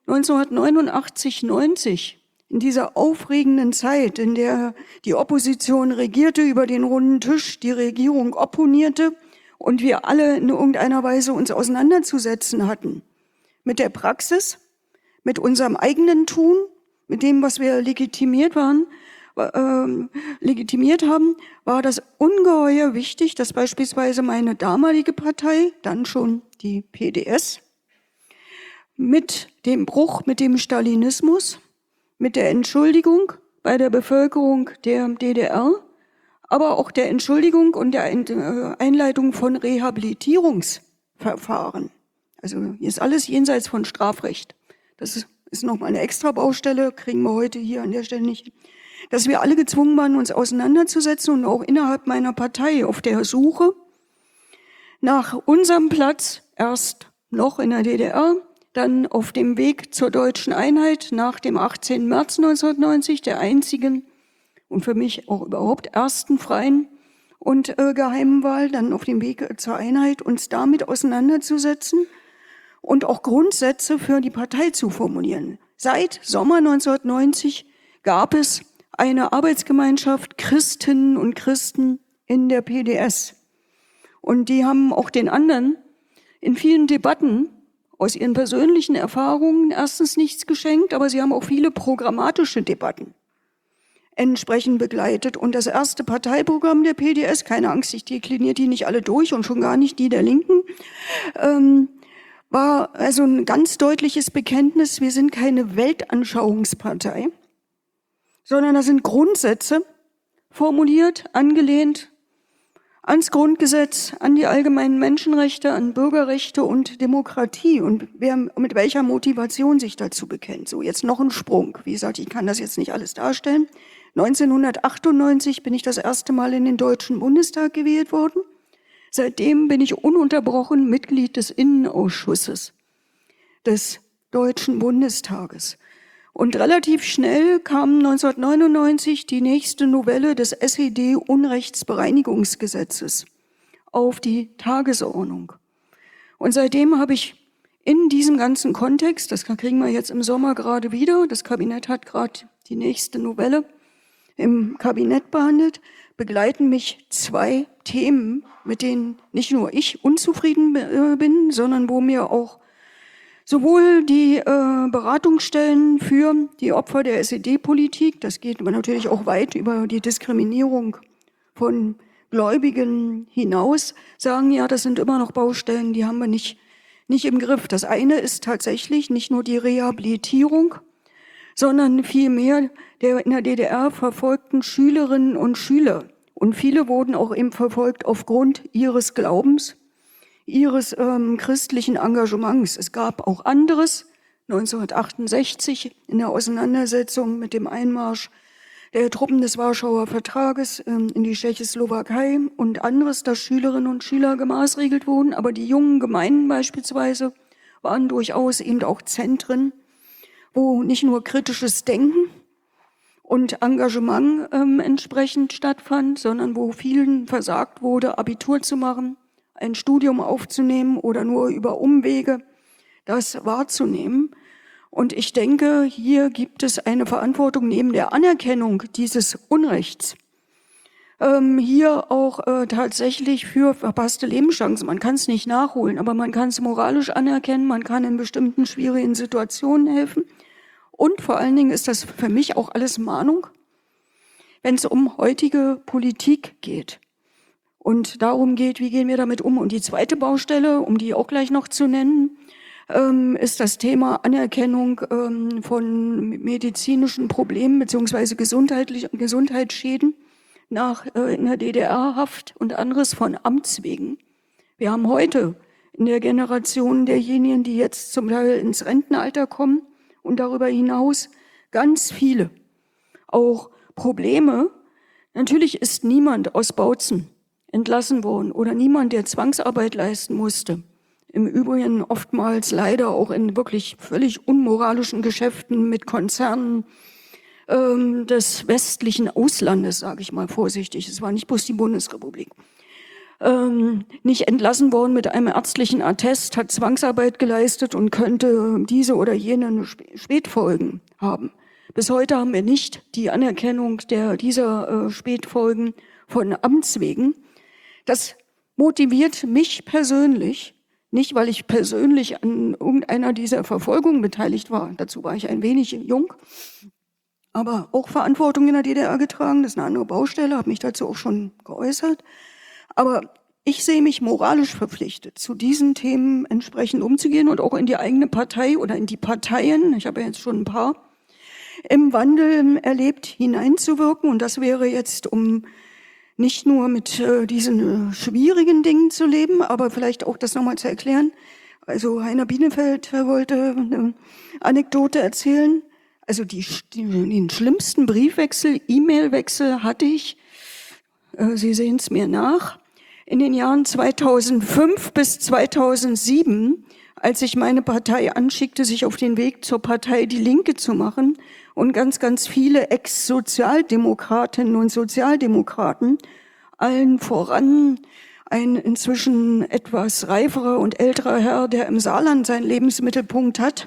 1989, 90 in dieser aufregenden Zeit, in der die Opposition regierte über den runden Tisch, die Regierung opponierte und wir alle in irgendeiner Weise uns auseinanderzusetzen hatten mit der Praxis, mit unserem eigenen Tun, mit dem, was wir legitimiert haben, war das ungeheuer wichtig, dass beispielsweise meine damalige Partei, dann schon die PDS, mit dem Bruch mit dem Stalinismus, mit der Entschuldigung bei der Bevölkerung der DDR, aber auch der Entschuldigung und der Einleitung von Rehabilitierungsverfahren. Also hier ist alles jenseits von Strafrecht. Das ist nochmal eine extra Baustelle, kriegen wir heute hier an der Stelle nicht. Dass wir alle gezwungen waren, uns auseinanderzusetzen und auch innerhalb meiner Partei auf der Suche nach unserem Platz, erst noch in der DDR, dann auf dem Weg zur deutschen Einheit nach dem 18. März 1990, der einzigen und für mich auch überhaupt ersten freien und geheimen Wahl, dann auf dem Weg zur Einheit, uns damit auseinanderzusetzen und auch Grundsätze für die Partei zu formulieren. Seit Sommer 1990 gab es eine Arbeitsgemeinschaft Christinnen und Christen in der PDS. Und die haben auch den anderen in vielen Debatten aus ihren persönlichen Erfahrungen erstens nichts geschenkt, aber sie haben auch viele programmatische Debatten entsprechend begleitet. Und das erste Parteiprogramm der PDS, keine Angst, ich dekliniere die nicht alle durch und schon gar nicht die der Linken, war also ein ganz deutliches Bekenntnis, wir sind keine Weltanschauungspartei, sondern da sind Grundsätze formuliert, angelehnt ans Grundgesetz, an die allgemeinen Menschenrechte, an Bürgerrechte und Demokratie und wer mit welcher Motivation sich dazu bekennt. So, jetzt noch ein Sprung. Wie gesagt, ich kann das jetzt nicht alles darstellen. 1998 bin ich das erste Mal in den Deutschen Bundestag gewählt worden. Seitdem bin ich ununterbrochen Mitglied des Innenausschusses des Deutschen Bundestages. Und relativ schnell kam 1999 die nächste Novelle des SED-Unrechtsbereinigungsgesetzes auf die Tagesordnung. Und seitdem habe ich in diesem ganzen Kontext, das kriegen wir jetzt im Sommer gerade wieder, das Kabinett hat gerade die nächste Novelle im Kabinett behandelt, begleiten mich zwei Themen, mit denen nicht nur ich unzufrieden bin, sondern wo mir auch Sowohl die Beratungsstellen für die Opfer der SED-Politik, das geht aber natürlich auch weit über die Diskriminierung von Gläubigen hinaus, sagen ja, das sind immer noch Baustellen, die haben wir nicht im Griff. Das eine ist tatsächlich nicht nur die Rehabilitierung, sondern vielmehr der in der DDR verfolgten Schülerinnen und Schüler. Und viele wurden auch eben verfolgt aufgrund ihres Glaubens, ihres christlichen Engagements. Es gab auch anderes, 1968 in der Auseinandersetzung mit dem Einmarsch der Truppen des Warschauer Vertrages in die Tschechoslowakei und anderes, dass Schülerinnen und Schüler gemaßregelt wurden. Aber die jungen Gemeinden beispielsweise waren durchaus eben auch Zentren, wo nicht nur kritisches Denken und Engagement entsprechend stattfand, sondern wo vielen versagt wurde, Abitur zu machen, ein Studium aufzunehmen oder nur über Umwege das wahrzunehmen. Und ich denke, hier gibt es eine Verantwortung neben der Anerkennung dieses Unrechts, hier auch tatsächlich für verpasste Lebenschancen. Man kann es nicht nachholen, aber man kann es moralisch anerkennen, man kann in bestimmten schwierigen Situationen helfen. Und vor allen Dingen ist das für mich auch alles Mahnung, wenn es um heutige Politik geht. Und darum geht, wie gehen wir damit um? Und die zweite Baustelle, um die auch gleich noch zu nennen, ist das Thema Anerkennung von medizinischen Problemen beziehungsweise Gesundheitsschäden in der DDR-Haft und anderes von Amts wegen. Wir haben heute in der Generation derjenigen, die jetzt zum Teil ins Rentenalter kommen und darüber hinaus ganz viele auch Probleme. Natürlich ist niemand aus Bautzen entlassen worden oder niemand, der Zwangsarbeit leisten musste. Im Übrigen oftmals leider auch in wirklich völlig unmoralischen Geschäften mit Konzernen des westlichen Auslandes, sage ich mal vorsichtig. Es war nicht bloß die Bundesrepublik. Nicht entlassen worden mit einem ärztlichen Attest, hat Zwangsarbeit geleistet und könnte diese oder jene Spätfolgen haben. Bis heute haben wir nicht die Anerkennung dieser Spätfolgen von Amts wegen. Das motiviert mich persönlich, nicht weil ich persönlich an irgendeiner dieser Verfolgungen beteiligt war, dazu war ich ein wenig jung, aber auch Verantwortung in der DDR getragen, das ist eine andere Baustelle, habe mich dazu auch schon geäußert. Aber ich sehe mich moralisch verpflichtet, zu diesen Themen entsprechend umzugehen und auch in die eigene Partei oder in die Parteien, ich habe ja jetzt schon ein paar, im Wandel erlebt, hineinzuwirken. Und das wäre jetzt, um nicht nur mit diesen schwierigen Dingen zu leben, aber vielleicht auch das nochmal zu erklären. Also Heiner Bienenfeld wollte eine Anekdote erzählen. Also den schlimmsten Briefwechsel, E-Mail-Wechsel hatte ich, Sie sehen es mir nach, in den Jahren 2005 bis 2007, als ich meine Partei anschickte, sich auf den Weg zur Partei Die Linke zu machen und ganz, ganz viele Ex-Sozialdemokratinnen und Sozialdemokraten, allen voran ein inzwischen etwas reiferer und älterer Herr, der im Saarland seinen Lebensmittelpunkt hat,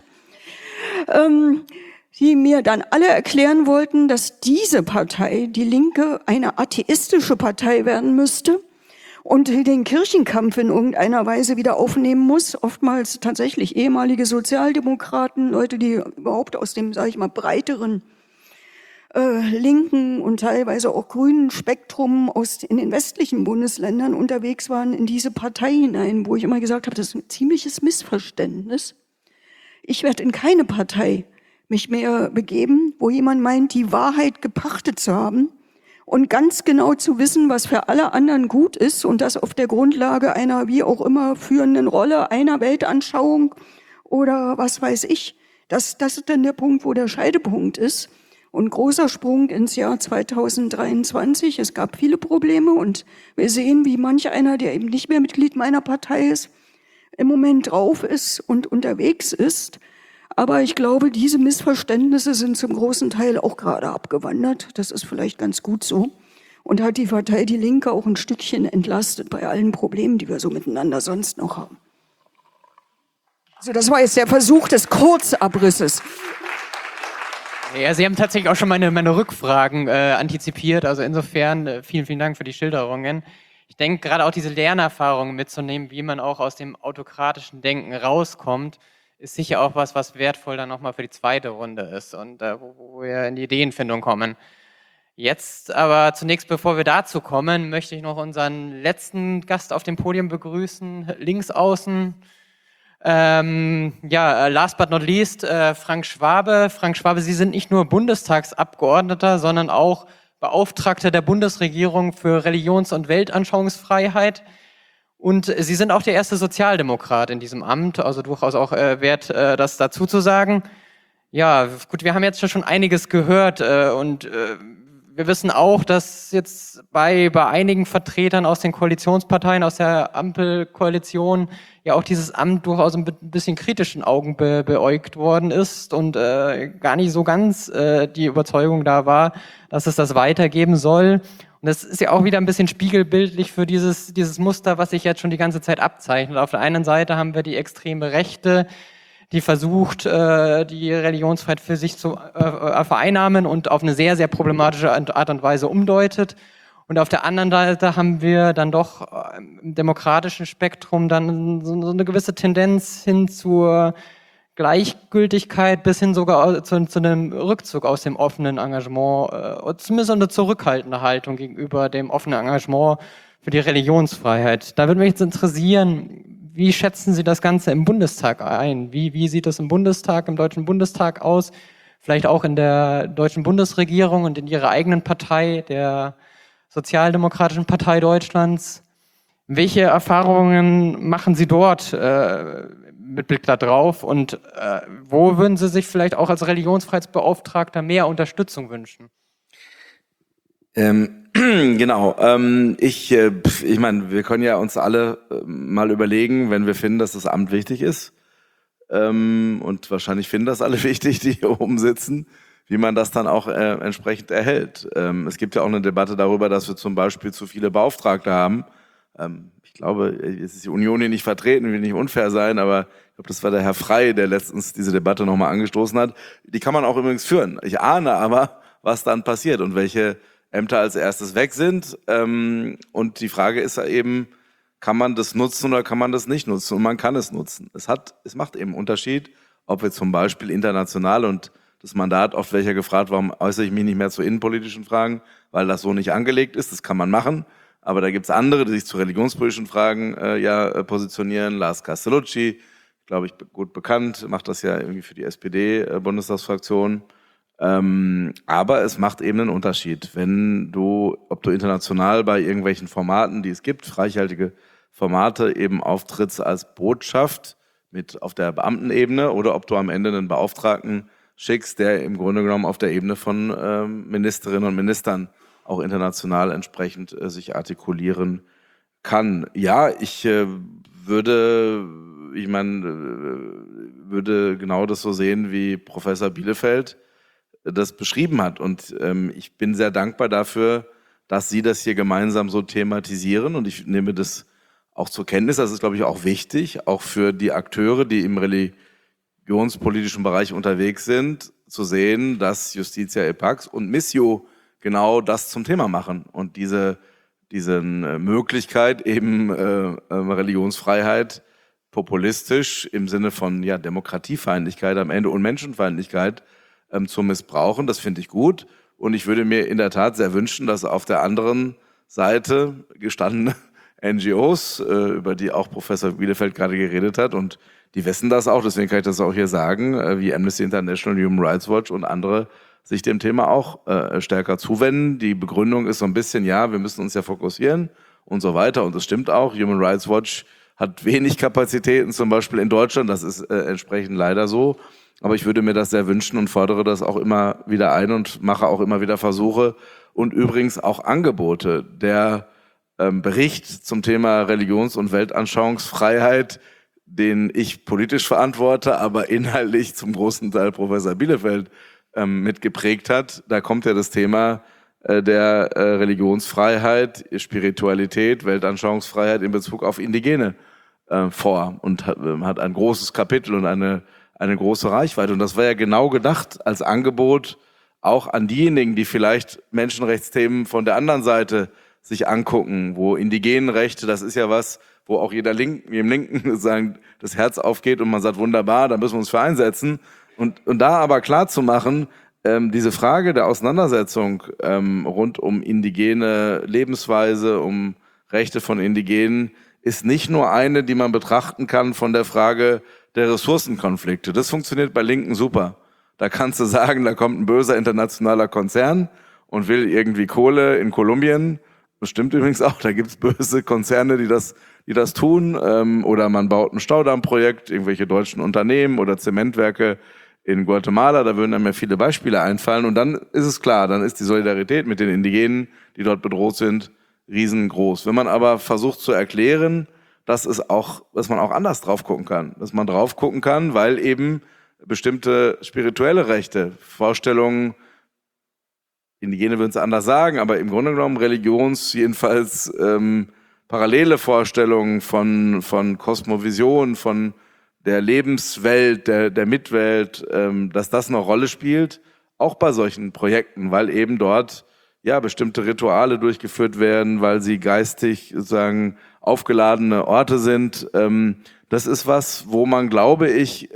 die mir dann alle erklären wollten, dass diese Partei, die Linke, eine atheistische Partei werden müsste und den Kirchenkampf in irgendeiner Weise wieder aufnehmen muss. Oftmals tatsächlich ehemalige Sozialdemokraten, Leute, die überhaupt aus dem, sage ich mal, breiteren linken und teilweise auch grünen Spektrum in den westlichen Bundesländern unterwegs waren, in diese Partei hinein, wo ich immer gesagt habe, das ist ein ziemliches Missverständnis. Ich werde in keine Partei mich mehr begeben, wo jemand meint, die Wahrheit gepachtet zu haben und ganz genau zu wissen, was für alle anderen gut ist und das auf der Grundlage einer wie auch immer führenden Rolle, einer Weltanschauung oder was weiß ich. Das ist dann der Punkt, wo der Scheidepunkt ist. Und großer Sprung ins Jahr 2023. Es gab viele Probleme und wir sehen, wie manch einer, der eben nicht mehr Mitglied meiner Partei ist, im Moment drauf ist und unterwegs ist. Aber ich glaube, diese Missverständnisse sind zum großen Teil auch gerade abgewandert. Das ist vielleicht ganz gut so. Und hat die Partei Die Linke auch ein Stückchen entlastet bei allen Problemen, die wir so miteinander sonst noch haben. Also das war jetzt der Versuch des Kurzabrisses. Ja, Sie haben tatsächlich auch schon meine Rückfragen antizipiert. Also insofern vielen, vielen Dank für die Schilderungen. Ich denke, gerade auch diese Lernerfahrungen mitzunehmen, wie man auch aus dem autokratischen Denken rauskommt, ist sicher auch was wertvoll dann nochmal für die zweite Runde ist und wo wir in die Ideenfindung kommen. Jetzt aber zunächst, bevor wir dazu kommen, möchte ich noch unseren letzten Gast auf dem Podium begrüßen, links außen. Last but not least, Frank Schwabe. Frank Schwabe, Sie sind nicht nur Bundestagsabgeordneter, sondern auch Beauftragter der Bundesregierung für Religions- und Weltanschauungsfreiheit. Und Sie sind auch der erste Sozialdemokrat in diesem Amt, also durchaus auch wert, das dazu zu sagen. Ja, gut, wir haben jetzt schon einiges gehört und wir wissen auch, dass jetzt bei einigen Vertretern aus den Koalitionsparteien, aus der Ampelkoalition, ja auch dieses Amt durchaus ein bisschen kritischen Augen beäugt worden ist und gar nicht so ganz die Überzeugung da war, dass es das weitergeben soll. Und das ist ja auch wieder ein bisschen spiegelbildlich für dieses Muster, was sich jetzt schon die ganze Zeit abzeichnet. Auf der einen Seite haben wir die extreme Rechte, die versucht, die Religionsfreiheit für sich zu vereinnahmen und auf eine sehr, sehr problematische Art und Weise umdeutet. Und auf der anderen Seite haben wir dann doch im demokratischen Spektrum dann so eine gewisse Tendenz hin zur Gleichgültigkeit bis hin sogar zu einem Rückzug aus dem offenen Engagement, zumindest eine zurückhaltende Haltung gegenüber dem offenen Engagement für die Religionsfreiheit. Da würde mich jetzt interessieren, wie schätzen Sie das Ganze im Bundestag ein? Wie sieht es im Bundestag, im Deutschen Bundestag aus? Vielleicht auch in der deutschen Bundesregierung und in Ihrer eigenen Partei, der Sozialdemokratischen Partei Deutschlands. Welche Erfahrungen machen Sie dort mit Blick darauf? Und wo würden Sie sich vielleicht auch als Religionsfreiheitsbeauftragter mehr Unterstützung wünschen? Genau. Ich meine, wir können ja uns alle mal überlegen, wenn wir finden, dass das Amt wichtig ist, und wahrscheinlich finden das alle wichtig, die hier oben sitzen, wie man das dann auch entsprechend erhält. Es gibt ja auch eine Debatte darüber, dass wir zum Beispiel zu viele Beauftragte haben. Ich glaube, jetzt ist die Union hier nicht vertreten, will nicht unfair sein, aber ich glaube, das war der Herr Frey, der letztens diese Debatte nochmal angestoßen hat. Die kann man auch übrigens führen. Ich ahne aber, was dann passiert und welche Ämter als erstes weg sind. Und die Frage ist ja eben, kann man das nutzen oder kann man das nicht nutzen? Und man kann es nutzen. Es macht eben einen Unterschied, ob wir zum Beispiel international, und das Mandat, oft welcher gefragt, warum äußere ich mich nicht mehr zu innenpolitischen Fragen, weil das so nicht angelegt ist, das kann man machen. Aber da gibt's andere, die sich zu religionspolitischen Fragen positionieren. Lars Castellucci, glaube ich, gut bekannt, macht das ja irgendwie für die SPD-Bundestagsfraktion. Aber es macht eben einen Unterschied, ob du international bei irgendwelchen Formaten, die es gibt, reichhaltige Formate, eben auftrittst als Botschaft auf der Beamtenebene oder ob du am Ende einen Beauftragten schickst, der im Grunde genommen auf der Ebene von Ministerinnen und Ministern auch international entsprechend sich artikulieren kann. Ja, ich würde genau das so sehen, wie Professor Bielefeld das beschrieben hat. Und ich bin sehr dankbar dafür, dass Sie das hier gemeinsam so thematisieren. Und ich nehme das auch zur Kenntnis. Das ist, glaube ich, auch wichtig, auch für die Akteure, die im religionspolitischen Bereich unterwegs sind, zu sehen, dass Justitia et Pax und Missio genau das zum Thema machen. Und diese Möglichkeit, eben Religionsfreiheit populistisch im Sinne von Demokratiefeindlichkeit am Ende und Menschenfeindlichkeit zu missbrauchen, das finde ich gut. Und ich würde mir in der Tat sehr wünschen, dass auf der anderen Seite gestandene NGOs, über die auch Professor Bielefeld gerade geredet hat, und die wissen das auch, deswegen kann ich das auch hier sagen, wie Amnesty International, Human Rights Watch und andere sich dem Thema auch stärker zuwenden. Die Begründung ist so ein bisschen, wir müssen uns ja fokussieren und so weiter. Und das stimmt auch. Human Rights Watch hat wenig Kapazitäten, zum Beispiel in Deutschland. Das ist entsprechend leider so. Aber ich würde mir das sehr wünschen und fordere das auch immer wieder ein und mache auch immer wieder Versuche und übrigens auch Angebote. Der Bericht zum Thema Religions- und Weltanschauungsfreiheit, den ich politisch verantworte, aber inhaltlich zum großen Teil Professor Bielefeld mitgeprägt hat, da kommt ja das Thema der Religionsfreiheit, Spiritualität, Weltanschauungsfreiheit in Bezug auf Indigene vor und hat ein großes Kapitel und eine große Reichweite. Und das war ja genau gedacht als Angebot auch an diejenigen, die vielleicht Menschenrechtsthemen von der anderen Seite sich angucken, wo Indigenenrechte, das ist ja was, wo auch jedem Linken sagen, das Herz aufgeht und man sagt, wunderbar, da müssen wir uns für einsetzen. Und da aber klar zu machen, diese Frage der Auseinandersetzung rund um indigene Lebensweise, um Rechte von Indigenen, ist nicht nur eine, die man betrachten kann von der Frage der Ressourcenkonflikte. Das funktioniert bei Linken super. Da kannst du sagen, da kommt ein böser internationaler Konzern und will irgendwie Kohle in Kolumbien. Das stimmt übrigens auch, da gibt's böse Konzerne, die das tun. Oder man baut ein Staudammprojekt, irgendwelche deutschen Unternehmen oder Zementwerke in Guatemala, da würden einem ja viele Beispiele einfallen. Und dann ist es klar, dann ist die Solidarität mit den Indigenen, die dort bedroht sind, riesengroß. Wenn man aber versucht zu erklären, dass man auch anders drauf gucken kann. Dass man drauf gucken kann, weil eben bestimmte spirituelle Rechte, Vorstellungen, Indigene würden es anders sagen, aber im Grunde genommen jedenfalls parallele Vorstellungen von Kosmovision, von der Lebenswelt, der Mitwelt, dass das eine Rolle spielt, auch bei solchen Projekten, weil eben dort ja bestimmte Rituale durchgeführt werden, weil sie geistig sozusagen aufgeladene Orte sind. Das ist was, wo man, glaube ich,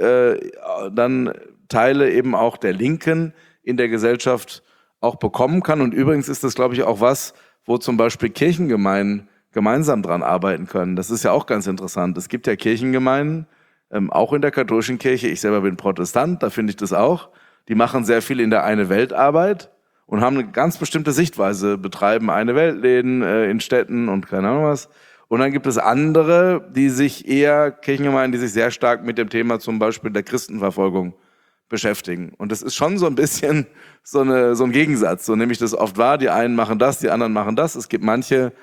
dann Teile eben auch der Linken in der Gesellschaft auch bekommen kann. Und übrigens ist das, glaube ich, auch was, wo zum Beispiel Kirchengemeinden gemeinsam dran arbeiten können. Das ist ja auch ganz interessant. Es gibt ja Kirchengemeinden, auch in der katholischen Kirche. Ich selber bin Protestant, da finde ich das auch. Die machen sehr viel in der Eine-Welt-Arbeit und haben eine ganz bestimmte Sichtweise, betreiben Eine-Welt-Läden in Städten und keine Ahnung was. Und dann gibt es andere, Kirchengemeinden, die sich sehr stark mit dem Thema zum Beispiel der Christenverfolgung beschäftigen. Und das ist schon so ein bisschen so ein Gegensatz. So nämlich das oft war, die einen machen das, die anderen machen das. Es gibt manche,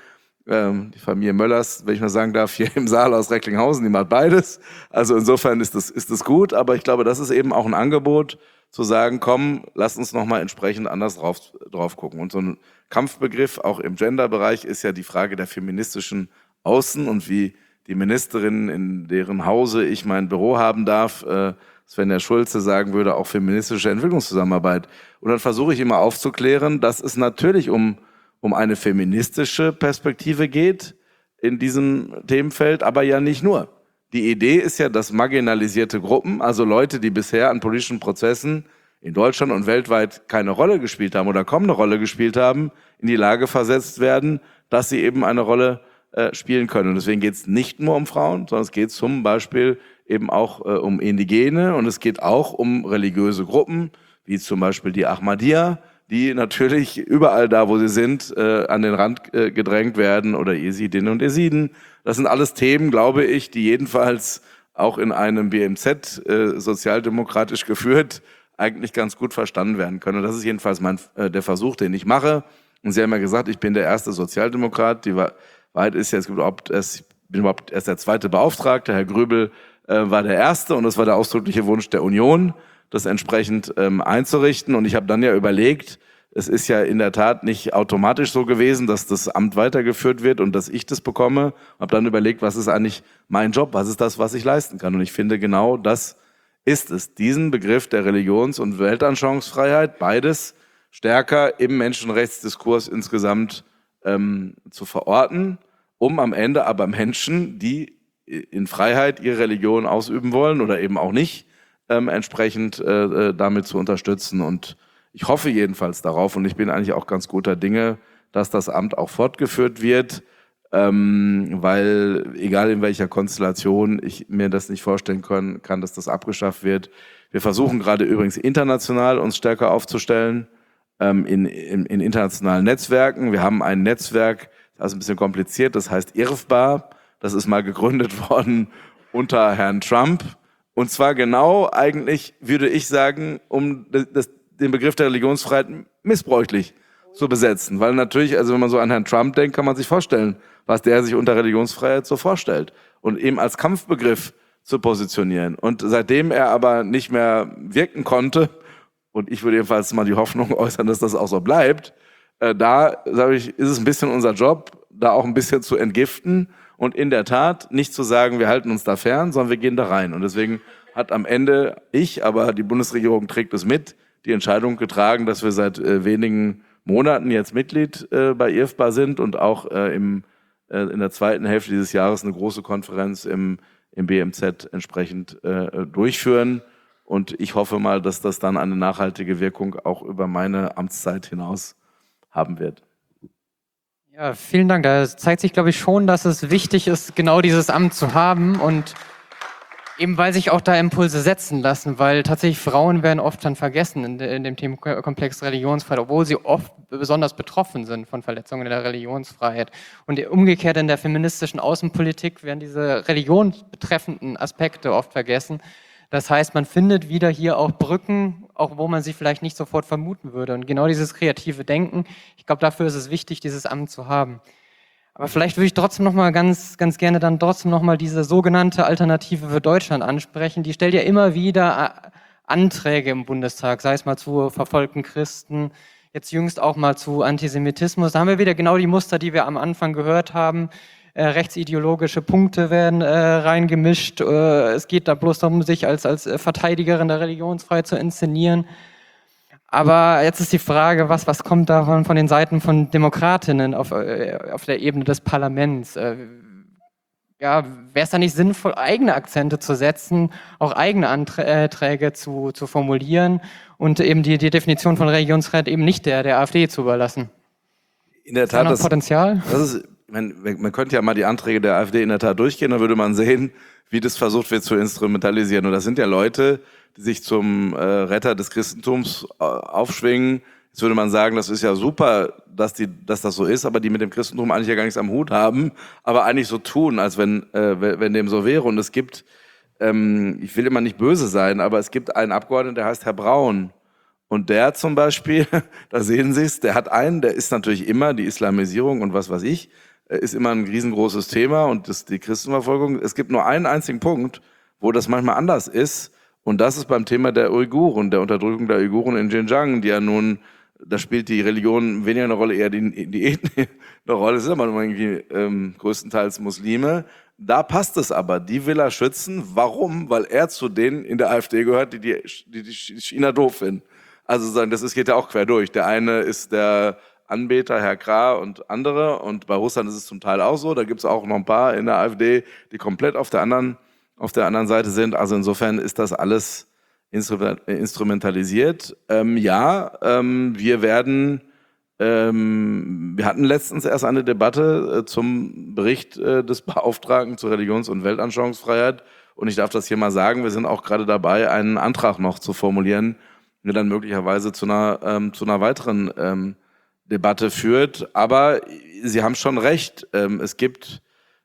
die Familie Möllers, wenn ich mal sagen darf, hier im Saal aus Recklinghausen, die macht beides. Also insofern ist das gut. Aber ich glaube, das ist eben auch ein Angebot, zu sagen, komm, lass uns nochmal entsprechend anders drauf gucken. Und so ein Kampfbegriff, auch im Gender-Bereich, ist ja die Frage der feministischen Außen und wie die Ministerin, in deren Hause ich mein Büro haben darf, Svenja Schulze sagen würde, auch feministische Entwicklungszusammenarbeit. Und dann versuche ich immer aufzuklären, dass es natürlich um eine feministische Perspektive geht in diesem Themenfeld, aber ja nicht nur. Die Idee ist ja, dass marginalisierte Gruppen, also Leute, die bisher an politischen Prozessen in Deutschland und weltweit keine Rolle gespielt haben oder kaum eine Rolle gespielt haben, in die Lage versetzt werden, dass sie eben eine Rolle spielen können. Und deswegen geht es nicht nur um Frauen, sondern es geht zum Beispiel eben auch um Indigene und es geht auch um religiöse Gruppen, wie zum Beispiel die Ahmadiyya, die natürlich überall da, wo sie sind, an den Rand gedrängt werden, oder Jesidinnen und Jesiden. Das sind alles Themen, glaube ich, die jedenfalls auch in einem BMZ sozialdemokratisch geführt eigentlich ganz gut verstanden werden können. Und das ist jedenfalls der Versuch, den ich mache. Und Sie haben ja gesagt, ich bin der erste Sozialdemokrat. Die Wahrheit ist ja, ich bin überhaupt erst der zweite Beauftragte. Herr Gröbel war der erste und das war der ausdrückliche Wunsch der Union, das entsprechend einzurichten. Und ich habe dann ja überlegt, es ist ja in der Tat nicht automatisch so gewesen, dass das Amt weitergeführt wird und dass ich das bekomme. Habe dann überlegt, was ist eigentlich mein Job, was ist das, was ich leisten kann. Und ich finde, genau das ist es, diesen Begriff der Religions- und Weltanschauungsfreiheit, beides stärker im Menschenrechtsdiskurs insgesamt zu verorten, um am Ende aber Menschen, die in Freiheit ihre Religion ausüben wollen oder eben auch nicht, entsprechend damit zu unterstützen. Und ich hoffe jedenfalls darauf, und ich bin eigentlich auch ganz guter Dinge, dass das Amt auch fortgeführt wird, weil egal in welcher Konstellation ich mir das nicht vorstellen kann, dass das abgeschafft wird. Wir versuchen gerade übrigens international uns stärker aufzustellen, in internationalen Netzwerken. Wir haben ein Netzwerk, das ist ein bisschen kompliziert, das heißt IRFBA. Das ist mal gegründet worden unter Herrn Trump. Und zwar genau eigentlich, würde ich sagen, um den Begriff der Religionsfreiheit missbräuchlich zu besetzen. Weil natürlich, also wenn man so an Herrn Trump denkt, kann man sich vorstellen, was der sich unter Religionsfreiheit so vorstellt. Und eben als Kampfbegriff zu positionieren. Und seitdem er aber nicht mehr wirken konnte, und ich würde jedenfalls mal die Hoffnung äußern, dass das auch so bleibt, da, sage ich, ist es ein bisschen unser Job, da auch ein bisschen zu entgiften und in der Tat nicht zu sagen, wir halten uns da fern, sondern wir gehen da rein. Und deswegen hat am Ende aber die Bundesregierung trägt es mit, die Entscheidung getragen, dass wir seit wenigen Monaten jetzt Mitglied bei IRFBA sind und auch im in der zweiten Hälfte dieses Jahres eine große Konferenz im BMZ entsprechend durchführen. Und ich hoffe mal, dass das dann eine nachhaltige Wirkung auch über meine Amtszeit hinaus haben wird. Ja, vielen Dank. Da zeigt sich, glaube ich, schon, dass es wichtig ist, genau dieses Amt zu haben und eben weil sich auch da Impulse setzen lassen, weil tatsächlich Frauen werden oft dann vergessen in dem Themenkomplex Religionsfreiheit, obwohl sie oft besonders betroffen sind von Verletzungen der Religionsfreiheit. Und umgekehrt in der feministischen Außenpolitik werden diese religionsbetreffenden Aspekte oft vergessen. Das heißt, man findet wieder hier auch Brücken, auch wo man sie vielleicht nicht sofort vermuten würde. Und genau dieses kreative Denken, ich glaube, dafür ist es wichtig, dieses Amt zu haben. Aber vielleicht würde ich trotzdem noch mal ganz gerne dann trotzdem noch mal diese sogenannte Alternative für Deutschland ansprechen. Die stellt ja immer wieder Anträge im Bundestag, sei es mal zu verfolgten Christen, jetzt jüngst auch mal zu Antisemitismus. Da haben wir wieder genau die Muster, die wir am Anfang gehört haben. Rechtsideologische Punkte werden reingemischt. Es geht da bloß darum, sich als Verteidigerin der Religionsfreiheit zu inszenieren. Aber jetzt ist die Frage, was kommt davon von den Seiten von Demokratinnen auf der Ebene des Parlaments? Wäre es da nicht sinnvoll, eigene Akzente zu setzen, auch eigene Anträge zu formulieren und eben die Definition von Religionsfreiheit eben nicht der AfD zu überlassen? In der Tat, das Potenzial? Man könnte ja mal die Anträge der AfD in der Tat durchgehen, dann würde man sehen, wie das versucht wird zu instrumentalisieren. Und das sind ja Leute, die sich zum Retter des Christentums aufschwingen. Jetzt würde man sagen, das ist ja super, dass das so ist, aber die mit dem Christentum eigentlich ja gar nichts am Hut haben, aber eigentlich so tun, als wenn dem so wäre. Und es gibt, ich will immer nicht böse sein, aber es gibt einen Abgeordneten, der heißt Herr Braun. Und der zum Beispiel, da sehen Sie es, der ist natürlich immer die Islamisierung und was weiß ich, ist immer ein riesengroßes Thema und die Christenverfolgung. Es gibt nur einen einzigen Punkt, wo das manchmal anders ist. Und das ist beim Thema der Uiguren, der Unterdrückung der Uiguren in Xinjiang, die ja nun, da spielt die Religion weniger eine Rolle, eher die Ethnie eine Rolle, sind immer nur irgendwie größtenteils Muslime. Da passt es aber, die will er schützen. Warum? Weil er zu denen in der AfD gehört, die China doof finden. Also das geht ja auch quer durch. Der eine ist der Anbeter, Herr Krah und andere. Und bei Russland ist es zum Teil auch so. Da gibt es auch noch ein paar in der AfD, die komplett auf der anderen Seite sind. Also insofern ist das alles instrumentalisiert. Wir hatten letztens erst eine Debatte zum Bericht des Beauftragten zur Religions- und Weltanschauungsfreiheit. Und ich darf das hier mal sagen, wir sind auch gerade dabei, einen Antrag noch zu formulieren, der dann möglicherweise zu einer weiteren Debatte führt. Aber Sie haben schon recht, es gibt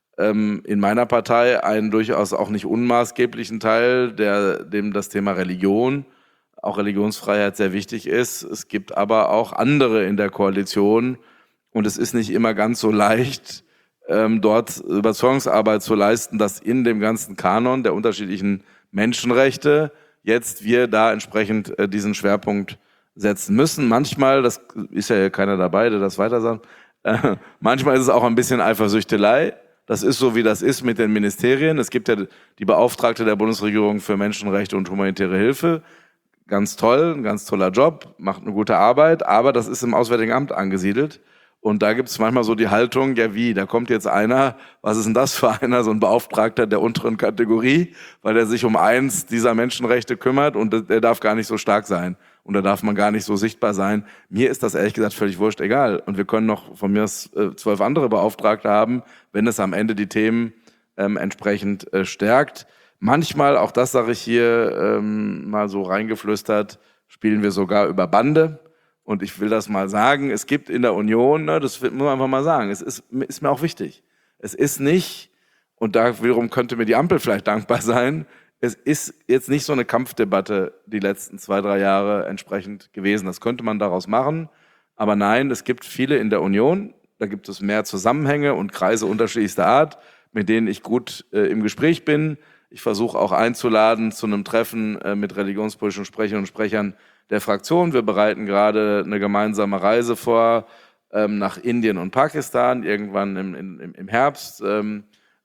in meiner Partei einen durchaus auch nicht unmaßgeblichen Teil, dem das Thema Religion, auch Religionsfreiheit sehr wichtig ist. Es gibt aber auch andere in der Koalition und es ist nicht immer ganz so leicht, dort Überzeugungsarbeit zu leisten, dass in dem ganzen Kanon der unterschiedlichen Menschenrechte jetzt wir da entsprechend diesen Schwerpunkt setzen müssen. Manchmal, das ist ja keiner dabei, der das weiter sagt, manchmal ist es auch ein bisschen Eifersüchtelei. Das ist so, wie das ist mit den Ministerien. Es gibt ja die Beauftragte der Bundesregierung für Menschenrechte und humanitäre Hilfe. Ganz toll, ein ganz toller Job, macht eine gute Arbeit, aber das ist im Auswärtigen Amt angesiedelt. Und da gibt es manchmal so die Haltung, ja wie, da kommt jetzt einer, was ist denn das für einer, so ein Beauftragter der unteren Kategorie, weil er sich um eins dieser Menschenrechte kümmert und der darf gar nicht so stark sein und da darf man gar nicht so sichtbar sein. Mir ist das ehrlich gesagt völlig wurscht egal und wir können noch von mir aus 12 andere Beauftragte haben, wenn es am Ende die Themen entsprechend stärkt. Manchmal, auch das sage ich hier mal so reingeflüstert, spielen wir sogar über Bande. Und ich will das mal sagen, es gibt in der Union, das muss man einfach mal sagen, es ist mir auch wichtig. Es ist nicht, und da wiederum könnte mir die Ampel vielleicht dankbar sein, es ist jetzt nicht so eine Kampfdebatte die letzten 2-3 Jahre entsprechend gewesen. Das könnte man daraus machen. Aber nein, es gibt viele in der Union, da gibt es mehr Zusammenhänge und Kreise unterschiedlichster Art, mit denen ich gut im Gespräch bin. Ich versuche auch einzuladen zu einem Treffen mit religionspolitischen Sprecherinnen und Sprechern der Fraktion. Wir bereiten gerade eine gemeinsame Reise vor nach Indien und Pakistan, irgendwann im Herbst.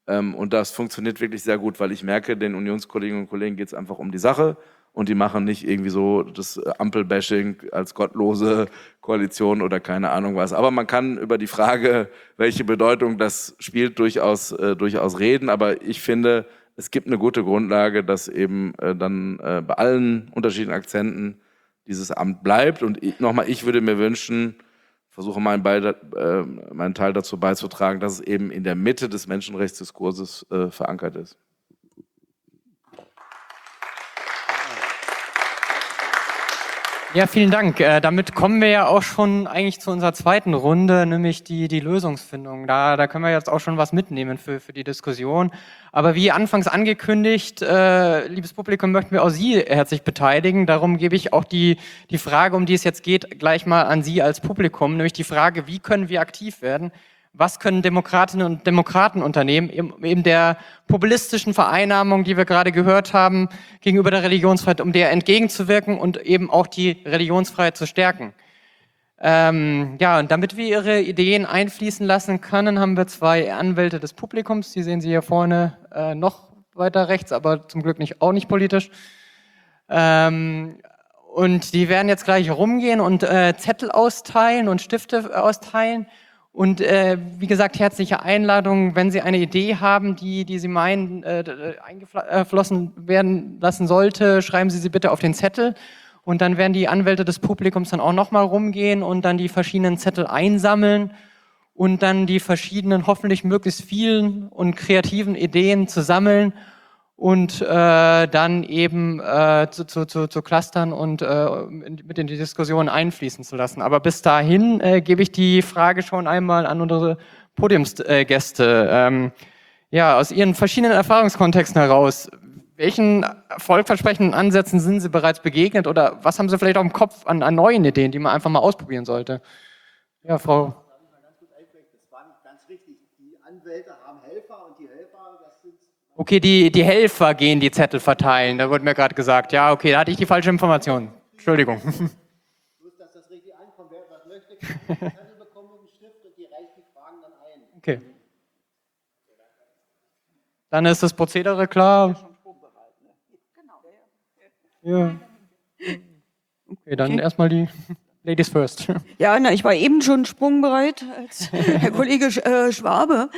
Und das funktioniert wirklich sehr gut, weil ich merke, den Unionskolleginnen und Kollegen geht es einfach um die Sache und die machen nicht irgendwie so das Ampelbashing als gottlose Koalition oder keine Ahnung was. Aber man kann über die Frage, welche Bedeutung das spielt, durchaus reden. Aber ich finde, es gibt eine gute Grundlage, dass eben dann bei allen unterschiedlichen Akzenten dieses Amt bleibt. Und ich würde mir wünschen, versuche meinen Teil dazu beizutragen, dass es eben in der Mitte des Menschenrechtsdiskurses verankert ist. Ja, vielen Dank. Damit kommen wir ja auch schon eigentlich zu unserer zweiten Runde, nämlich die Lösungsfindung. Da können wir jetzt auch schon was mitnehmen für die Diskussion. Aber wie anfangs angekündigt, liebes Publikum, möchten wir auch Sie herzlich beteiligen. Darum gebe ich auch die Frage, um die es jetzt geht, gleich mal an Sie als Publikum, nämlich die Frage, wie können wir aktiv werden? Was können Demokratinnen und Demokraten unternehmen, eben der populistischen Vereinnahmung, die wir gerade gehört haben, gegenüber der Religionsfreiheit, um der entgegenzuwirken und eben auch die Religionsfreiheit zu stärken? Und damit wir Ihre Ideen einfließen lassen können, haben wir zwei Anwälte des Publikums. Die sehen Sie hier vorne noch weiter rechts, aber zum Glück auch nicht politisch. Und die werden jetzt gleich rumgehen und Zettel austeilen und Stifte austeilen. Und wie gesagt, herzliche Einladung, wenn Sie eine Idee haben, die Sie meinen, eingeflossen werden lassen sollte, schreiben Sie bitte auf den Zettel. Und dann werden die Anwälte des Publikums dann auch nochmal rumgehen und dann die verschiedenen Zettel einsammeln und dann die verschiedenen, hoffentlich möglichst vielen und kreativen Ideen zu sammeln und dann eben zu clustern und mit in die Diskussion einfließen zu lassen. Aber bis dahin gebe ich die Frage schon einmal an unsere Podiumsgäste. Aus Ihren verschiedenen Erfahrungskontexten heraus, welchen erfolgversprechenden Ansätzen sind Sie bereits begegnet oder was haben Sie vielleicht auch im Kopf an neuen Ideen, die man einfach mal ausprobieren sollte? Ja, Frau. Das war nicht ganz richtig. Die Anwälte haben Helfer und die Helfer, das sind... Okay, die Helfer gehen die Zettel verteilen, da wurde mir gerade gesagt. Ja, okay, da hatte ich die falsche Information. Entschuldigung. Bloß, dass das richtig ankommt, wer was möchte, kann einen Zettel bekommen und einen Stift und die reichen die Fragen dann ein. Okay. Dann ist das Prozedere klar. Ja. Okay, dann erstmal die Ladies first. Ja, ich war eben schon sprungbereit, als Herr Kollege Schwabe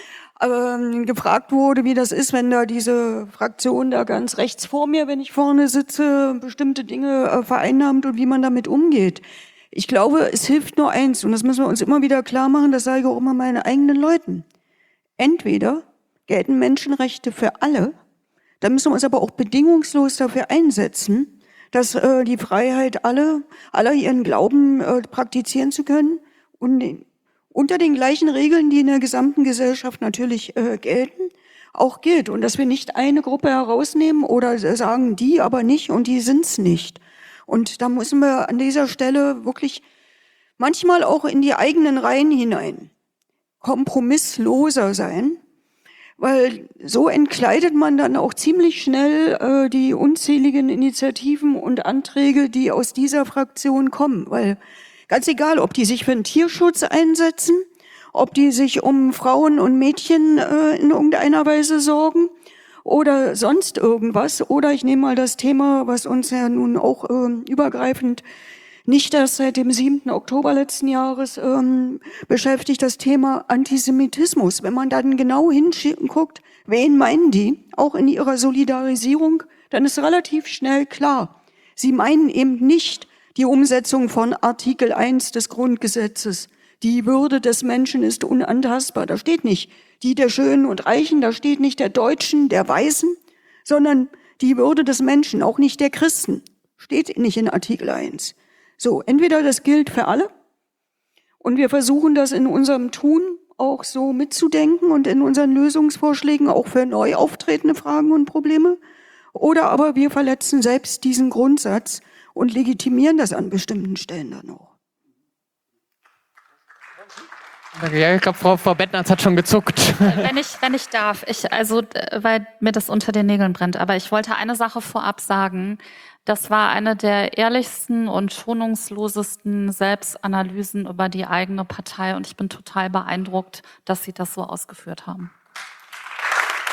gefragt wurde, wie das ist, wenn da diese Fraktion da ganz rechts vor mir, wenn ich vorne sitze, bestimmte Dinge vereinnahmt und wie man damit umgeht. Ich glaube, es hilft nur eins, und das müssen wir uns immer wieder klar machen, das sage ich auch immer meinen eigenen Leuten. Entweder gelten Menschenrechte für alle, dann müssen wir uns aber auch bedingungslos dafür einsetzen, dass die Freiheit aller ihren Glauben praktizieren zu können und unter den gleichen Regeln, die in der gesamten Gesellschaft natürlich gelten, auch gilt. Und dass wir nicht eine Gruppe herausnehmen oder sagen, die aber nicht und die sind's nicht. Und da müssen wir an dieser Stelle wirklich manchmal auch in die eigenen Reihen hinein kompromissloser sein, weil so entkleidet man dann auch ziemlich schnell die unzähligen Initiativen und Anträge, die aus dieser Fraktion kommen. Weil ganz egal, ob die sich für den Tierschutz einsetzen, ob die sich um Frauen und Mädchen in irgendeiner Weise sorgen oder sonst irgendwas. Oder ich nehme mal das Thema, was uns ja nun auch übergreifend nicht erst seit dem 7. Oktober letzten Jahres beschäftigt, das Thema Antisemitismus. Wenn man dann genau hinguckt, wen meinen die, auch in ihrer Solidarisierung, dann ist relativ schnell klar, sie meinen eben nicht die Umsetzung von Artikel 1 des Grundgesetzes. Die Würde des Menschen ist unantastbar. Da steht nicht die der Schönen und Reichen, da steht nicht der Deutschen, der Weißen, sondern die Würde des Menschen, auch nicht der Christen. Steht nicht in Artikel 1. So, entweder das gilt für alle und wir versuchen das in unserem Tun auch so mitzudenken und in unseren Lösungsvorschlägen auch für neu auftretende Fragen und Probleme, oder aber wir verletzen selbst diesen Grundsatz und legitimieren das an bestimmten Stellen dann auch. Ja, ich glaube, Frau Bettnarz hat schon gezuckt. Wenn ich darf, weil mir das unter den Nägeln brennt, aber ich wollte eine Sache vorab sagen. Das war eine der ehrlichsten und schonungslosesten Selbstanalysen über die eigene Partei und ich bin total beeindruckt, dass Sie das so ausgeführt haben.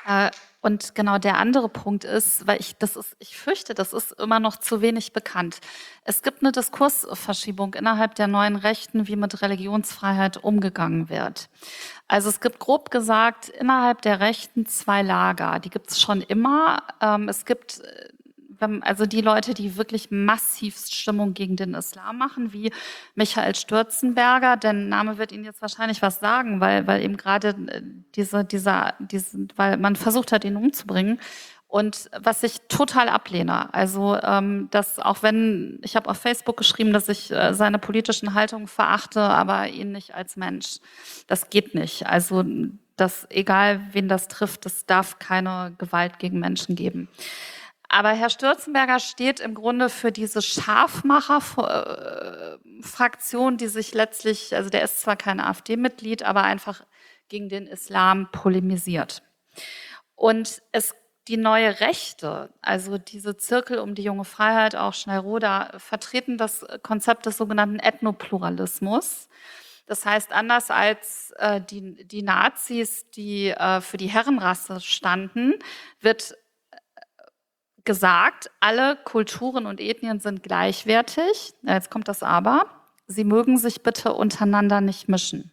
Und genau der andere Punkt ist, weil ich fürchte, das ist immer noch zu wenig bekannt. Es gibt eine Diskursverschiebung innerhalb der neuen Rechten, wie mit Religionsfreiheit umgegangen wird. Also es gibt grob gesagt innerhalb der Rechten 2 Lager. Die gibt es schon immer. Es gibt also die Leute, die wirklich massiv Stimmung gegen den Islam machen, wie Michael Stürzenberger, der Name wird Ihnen jetzt wahrscheinlich was sagen, weil eben gerade weil man versucht hat, ihn umzubringen. Und was ich total ablehne, also dass auch wenn, ich habe auf Facebook geschrieben, dass ich seine politischen Haltungen verachte, aber ihn nicht als Mensch. Das geht nicht. Also das, egal wen das trifft, es darf keine Gewalt gegen Menschen geben. Aber Herr Stürzenberger steht im Grunde für diese Scharfmacher-Fraktion, die sich letztlich, also der ist zwar kein AfD-Mitglied, aber einfach gegen den Islam polemisiert. Und die neue Rechte, also diese Zirkel um die junge Freiheit, auch Schnellroda, vertreten das Konzept des sogenannten Ethnopluralismus. Das heißt, anders als die Nazis, die für die Herrenrasse standen, wird gesagt, alle Kulturen und Ethnien sind gleichwertig. Jetzt kommt das Aber. Sie mögen sich bitte untereinander nicht mischen.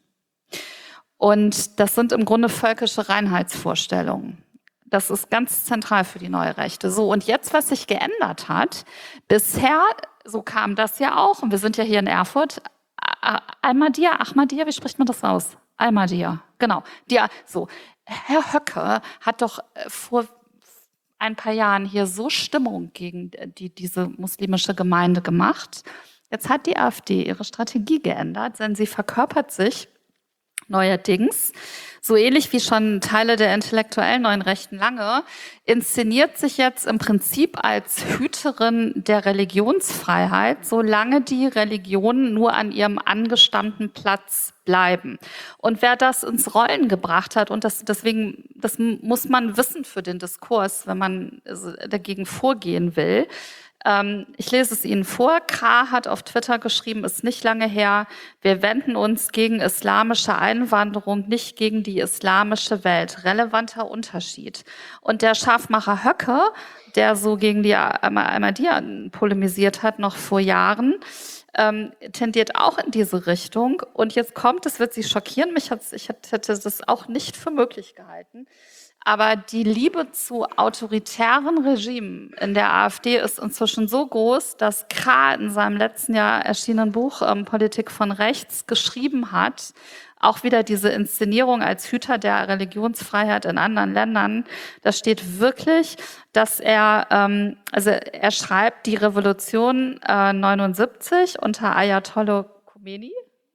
Und das sind im Grunde völkische Reinheitsvorstellungen. Das ist ganz zentral für die neue Rechte. So, und jetzt, was sich geändert hat, bisher, so kam das ja auch, und wir sind ja hier in Erfurt, Ahmadiyya, wie spricht man das aus? Ahmadiyya, genau. So, Herr Höcke hat doch vor ein paar Jahren hier so Stimmung gegen diese muslimische Gemeinde gemacht. Jetzt hat die AfD ihre Strategie geändert, denn sie verkörpert sich neuerdings, so ähnlich wie schon Teile der intellektuellen neuen Rechten lange, inszeniert sich jetzt im Prinzip als Hüterin der Religionsfreiheit, solange die Religionen nur an ihrem angestammten Platz bleiben. Und wer das ins Rollen gebracht hat, und das muss man wissen für den Diskurs, wenn man dagegen vorgehen will. Ich lese es Ihnen vor. K. hat auf Twitter geschrieben, ist nicht lange her, wir wenden uns gegen islamische Einwanderung, nicht gegen die islamische Welt. Relevanter Unterschied. Und der Scharfmacher Höcke, der so gegen die Ahmadiyya polemisiert hat, noch vor Jahren, tendiert auch in diese Richtung. Und jetzt kommt, es wird Sie schockieren, ich hätte das auch nicht für möglich gehalten, aber die Liebe zu autoritären Regimen in der AfD ist inzwischen so groß, dass K. in seinem letzten Jahr erschienenen Buch Politik von Rechts geschrieben hat, auch wieder diese Inszenierung als Hüter der Religionsfreiheit in anderen Ländern. Da steht wirklich, dass er schreibt, die Revolution 79 unter Ayatollah Khomeini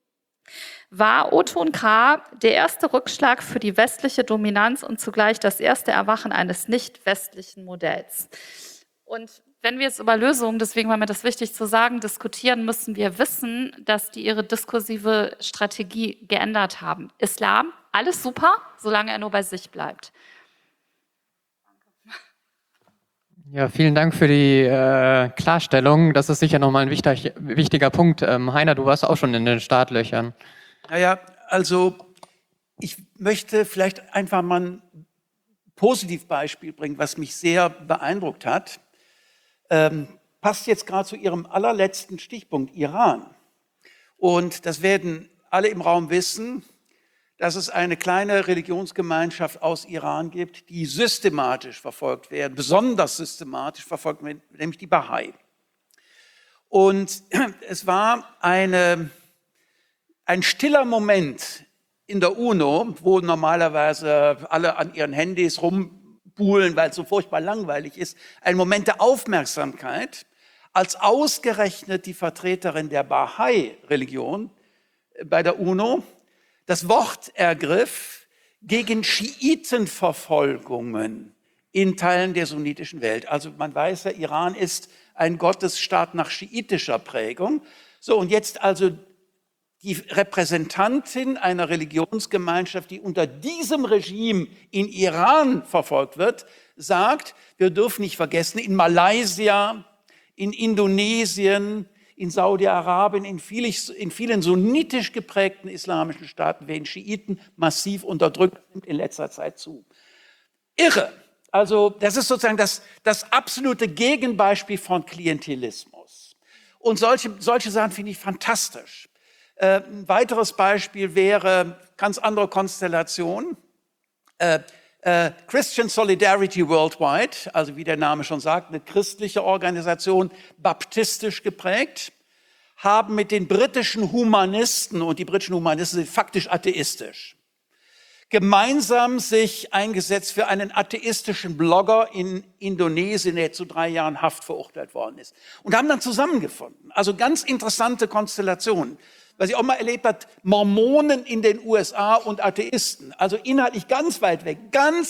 war Otto und K. der erste Rückschlag für die westliche Dominanz und zugleich das erste Erwachen eines nicht-westlichen Modells. Und wenn wir jetzt über Lösungen, deswegen war mir das wichtig zu sagen, diskutieren, müssen wir wissen, dass die ihre diskursive Strategie geändert haben. Islam, alles super, solange er nur bei sich bleibt. Ja, vielen Dank für die Klarstellung. Das ist sicher nochmal ein wichtiger Punkt. Heiner, du warst auch schon in den Startlöchern. Naja, also ich möchte vielleicht einfach mal ein Positivbeispiel bringen, was mich sehr beeindruckt hat. Passt jetzt gerade zu Ihrem allerletzten Stichpunkt, Iran. Und das werden alle im Raum wissen, dass es eine kleine Religionsgemeinschaft aus Iran gibt, die systematisch verfolgt werden, besonders systematisch verfolgt werden, nämlich die Bahai. Und es war ein stiller Moment in der UNO, wo normalerweise alle an ihren Handys rumbuhlen, weil es so furchtbar langweilig ist, ein Moment der Aufmerksamkeit, als ausgerechnet die Vertreterin der Bahai-Religion bei der UNO das Wort ergriff gegen Schiitenverfolgungen in Teilen der sunnitischen Welt. Also man weiß ja, Iran ist ein Gottesstaat nach schiitischer Prägung. So, und jetzt also die Repräsentantin einer Religionsgemeinschaft, die unter diesem Regime in Iran verfolgt wird, sagt, wir dürfen nicht vergessen, in Malaysia, in Indonesien, in Saudi-Arabien, in vielen sunnitisch geprägten islamischen Staaten werden Schiiten massiv unterdrückt, nimmt in letzter Zeit zu. irre. Also das ist sozusagen das absolute Gegenbeispiel von Klientelismus. Und solche Sachen finde ich fantastisch. Ein weiteres Beispiel wäre ganz andere Konstellation. Christian Solidarity Worldwide, also wie der Name schon sagt, eine christliche Organisation, baptistisch geprägt, haben mit den britischen Humanisten, und die britischen Humanisten sind faktisch atheistisch, gemeinsam sich eingesetzt für einen atheistischen Blogger in Indonesien, der zu 3 Jahren Haft verurteilt worden ist. Und haben dann zusammengefunden. Also ganz interessante Konstellationen. Was ich auch mal erlebt habe, Mormonen in den USA und Atheisten. Also inhaltlich ganz weit weg.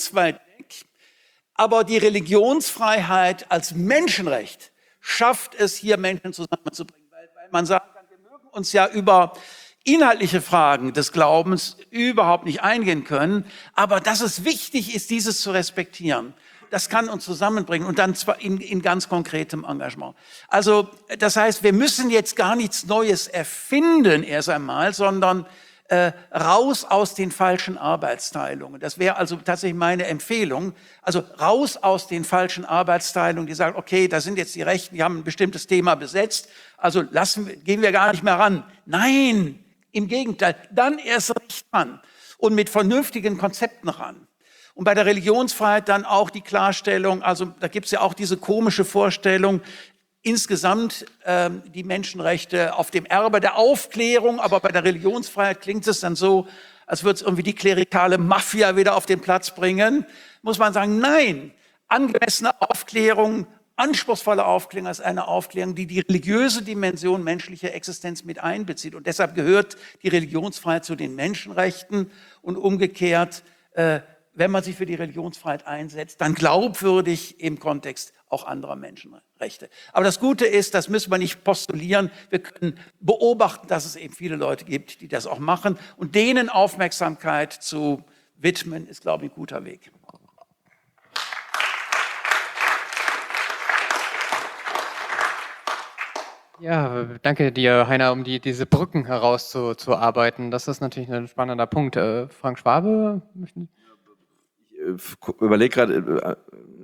Aber die Religionsfreiheit als Menschenrecht schafft es, hier Menschen zusammenzubringen. Weil man sagen kann, wir mögen uns ja über inhaltliche Fragen des Glaubens überhaupt nicht eingehen können, aber dass es wichtig ist, dieses zu respektieren, das kann uns zusammenbringen und dann zwar in ganz konkretem Engagement. Also das heißt, wir müssen jetzt gar nichts Neues erfinden erst einmal, sondern raus aus den falschen Arbeitsteilungen. Das wäre also tatsächlich meine Empfehlung. Also raus aus den falschen Arbeitsteilungen, die sagen, okay, da sind jetzt die Rechten, die haben ein bestimmtes Thema besetzt, also gehen wir gar nicht mehr ran. Nein! Im Gegenteil, dann erst recht ran und mit vernünftigen Konzepten ran. Und bei der Religionsfreiheit dann auch die Klarstellung, also da gibt es ja auch diese komische Vorstellung, insgesamt die Menschenrechte auf dem Erbe der Aufklärung, aber bei der Religionsfreiheit klingt es dann so, als würde es irgendwie die klerikale Mafia wieder auf den Platz bringen. Muss man sagen, nein, angemessene Aufklärung, anspruchsvolle Aufklärung ist eine Aufklärung, die die religiöse Dimension menschlicher Existenz mit einbezieht. Und deshalb gehört die Religionsfreiheit zu den Menschenrechten und umgekehrt, wenn man sich für die Religionsfreiheit einsetzt, dann glaubwürdig im Kontext auch anderer Menschenrechte. Aber das Gute ist, das müssen wir nicht postulieren, wir können beobachten, dass es eben viele Leute gibt, die das auch machen. Und denen Aufmerksamkeit zu widmen, ist, glaube ich, ein guter Weg. Ja, danke dir, Heiner, um diese Brücken herauszuarbeiten. Das ist natürlich ein spannender Punkt. Frank Schwabe? Ich überlege gerade,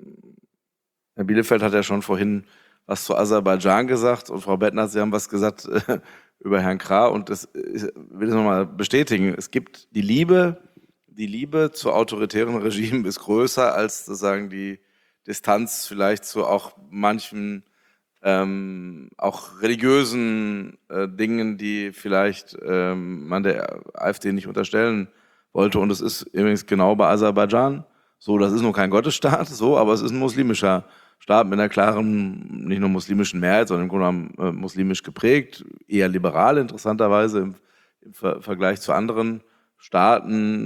Herr Bielefeld hat ja schon vorhin was zu Aserbaidschan gesagt und Frau Bettner, Sie haben was gesagt über Herrn Krah und das will ich nochmal bestätigen. Es gibt die Liebe zu autoritären Regimen ist größer als sozusagen die Distanz vielleicht zu auch manchen auch religiösen Dingen, die vielleicht man der AfD nicht unterstellen wollte. Und es ist übrigens genau bei Aserbaidschan so, das ist nur kein Gottesstaat, so, aber es ist ein muslimischer Staat mit einer klaren, nicht nur muslimischen Mehrheit, sondern im Grunde genommen muslimisch geprägt, eher liberal interessanterweise im Vergleich zu anderen Staaten.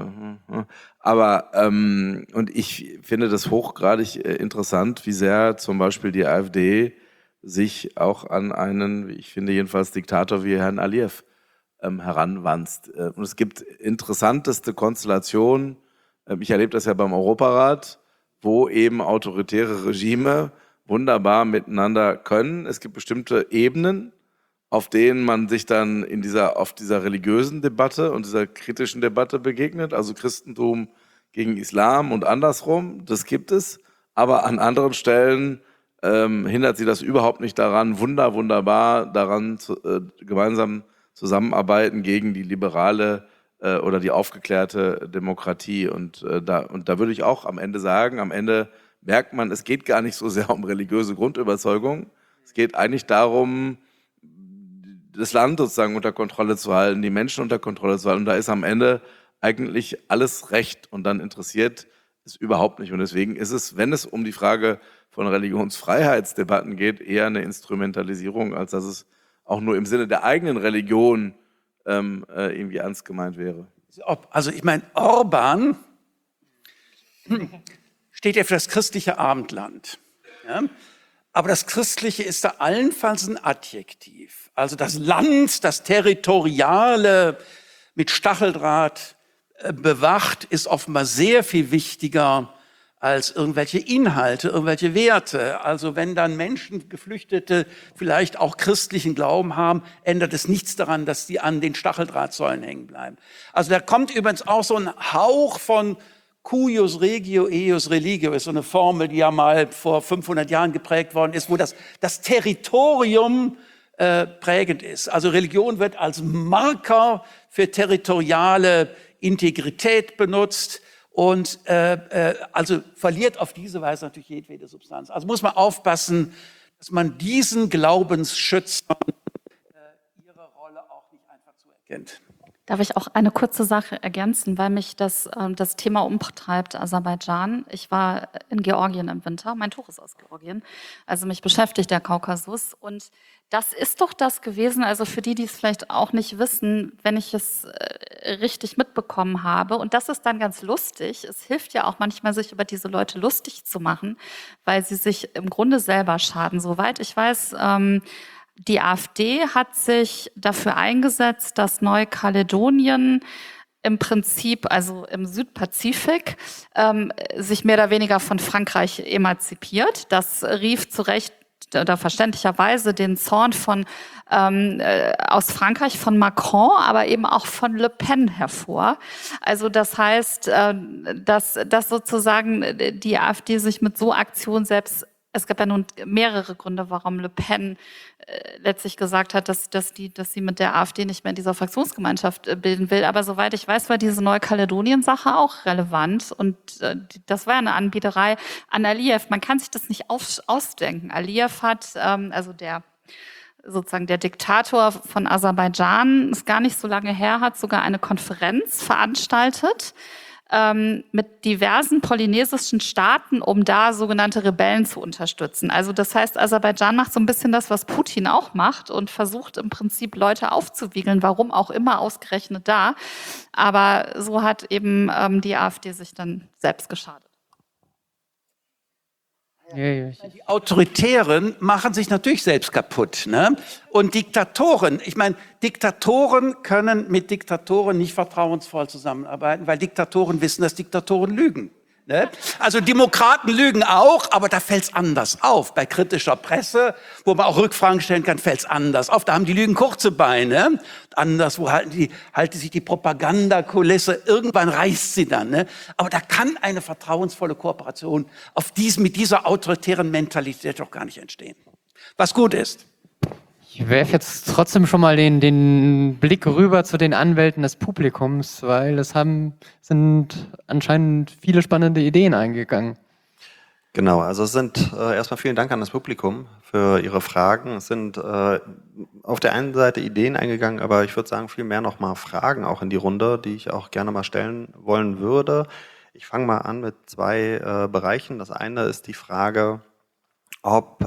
Aber und ich finde das hochgradig interessant, wie sehr zum Beispiel die AfD sich auch an einen, wie ich finde jedenfalls, Diktator wie Herrn Aliyev heranwanzt. Und es gibt interessanteste Konstellationen. Ich erlebe das ja beim Europarat, wo eben autoritäre Regime wunderbar miteinander können. Es gibt bestimmte Ebenen, auf denen man sich dann auf dieser religiösen Debatte und dieser kritischen Debatte begegnet, also Christentum gegen Islam und andersrum, das gibt es. Aber an anderen Stellen hindert sie das überhaupt nicht daran, wunderbar daran gemeinsam zusammenarbeiten gegen die liberale oder die aufgeklärte Demokratie. Und da würde ich auch am Ende sagen, am Ende merkt man, es geht gar nicht so sehr um religiöse Grundüberzeugung. Es geht eigentlich darum, das Land sozusagen unter Kontrolle zu halten, die Menschen unter Kontrolle zu halten. Und da ist am Ende eigentlich alles recht. Und dann interessiert es überhaupt nicht. Und deswegen ist es, wenn es um die Frage von Religionsfreiheitsdebatten geht, eher eine Instrumentalisierung, als dass es auch nur im Sinne der eigenen Religion irgendwie ernst gemeint wäre. Also ich meine, Orban steht ja für das christliche Abendland. Ja? Aber das Christliche ist da allenfalls ein Adjektiv. Also das Land, das Territoriale mit Stacheldraht bewacht, ist offenbar sehr viel wichtiger als irgendwelche Inhalte, irgendwelche Werte. Also wenn dann Menschen, Geflüchtete, vielleicht auch christlichen Glauben haben, ändert es nichts daran, dass die an den Stacheldrahtsäulen hängen bleiben. Also da kommt übrigens auch so ein Hauch von Cuius regio, eius religio ist so eine Formel, die ja mal vor 500 Jahren geprägt worden ist, wo das Territorium prägend ist. Also Religion wird als Marker für territoriale Integrität benutzt und also verliert auf diese Weise natürlich jedwede Substanz. Also muss man aufpassen, dass man diesen Glaubensschützern ihre Rolle auch nicht einfach zuerkennt. Darf ich auch eine kurze Sache ergänzen, weil mich das Thema umtreibt, Aserbaidschan. Ich war in Georgien im Winter, mein Tuch ist aus Georgien, also mich beschäftigt der Kaukasus. Und das ist doch das gewesen, also für die, die es vielleicht auch nicht wissen, wenn ich es richtig mitbekommen habe. Und das ist dann ganz lustig. Es hilft ja auch manchmal, sich über diese Leute lustig zu machen, weil sie sich im Grunde selber schaden. Soweit ich weiß, die AfD hat sich dafür eingesetzt, dass Neukaledonien im Prinzip, also im Südpazifik, sich mehr oder weniger von Frankreich emanzipiert. Das rief zu Recht oder verständlicherweise den Zorn aus Frankreich von Macron, aber eben auch von Le Pen hervor. Also das heißt, dass sozusagen die AfD sich mit so Aktionen selbst. Es gab ja nun mehrere Gründe, warum Le Pen letztlich gesagt hat, dass sie mit der AfD nicht mehr in dieser Fraktionsgemeinschaft bilden will. Aber soweit ich weiß, war diese Neukaledonien-Sache auch relevant. Und das war eine Anbieterei an Aliyev. Man kann sich das nicht ausdenken. Aliyev hat, also der Diktator von Aserbaidschan, ist gar nicht so lange her, hat sogar eine Konferenz veranstaltet mit diversen polynesischen Staaten, um da sogenannte Rebellen zu unterstützen. Also das heißt, Aserbaidschan macht so ein bisschen das, was Putin auch macht und versucht im Prinzip Leute aufzuwiegeln, warum auch immer ausgerechnet da. Aber so hat eben die AfD sich dann selbst geschadet. Die Autoritären machen sich natürlich selbst kaputt, ne? Und Diktatoren, ich meine, Diktatoren können mit Diktatoren nicht vertrauensvoll zusammenarbeiten, weil Diktatoren wissen, dass Diktatoren lügen. Ne? Also Demokraten lügen auch, aber da fällt's anders auf. Bei kritischer Presse, wo man auch Rückfragen stellen kann, fällt's anders auf. Da haben die Lügen kurze Beine. Anderswo halten sich die Propagandakulisse, irgendwann reißt sie dann. Ne? Aber da kann eine vertrauensvolle Kooperation mit dieser autoritären Mentalität doch gar nicht entstehen. Was gut ist. Ich werfe jetzt trotzdem schon mal den Blick rüber zu den Anwälten des Publikums, weil sind anscheinend viele spannende Ideen eingegangen. Genau, also es sind erstmal vielen Dank an das Publikum für Ihre Fragen. Es sind auf der einen Seite Ideen eingegangen, aber ich würde sagen viel mehr nochmal Fragen auch in die Runde, die ich auch gerne mal stellen wollen würde. Ich fange mal an mit zwei Bereichen. Das eine ist die Frage, ob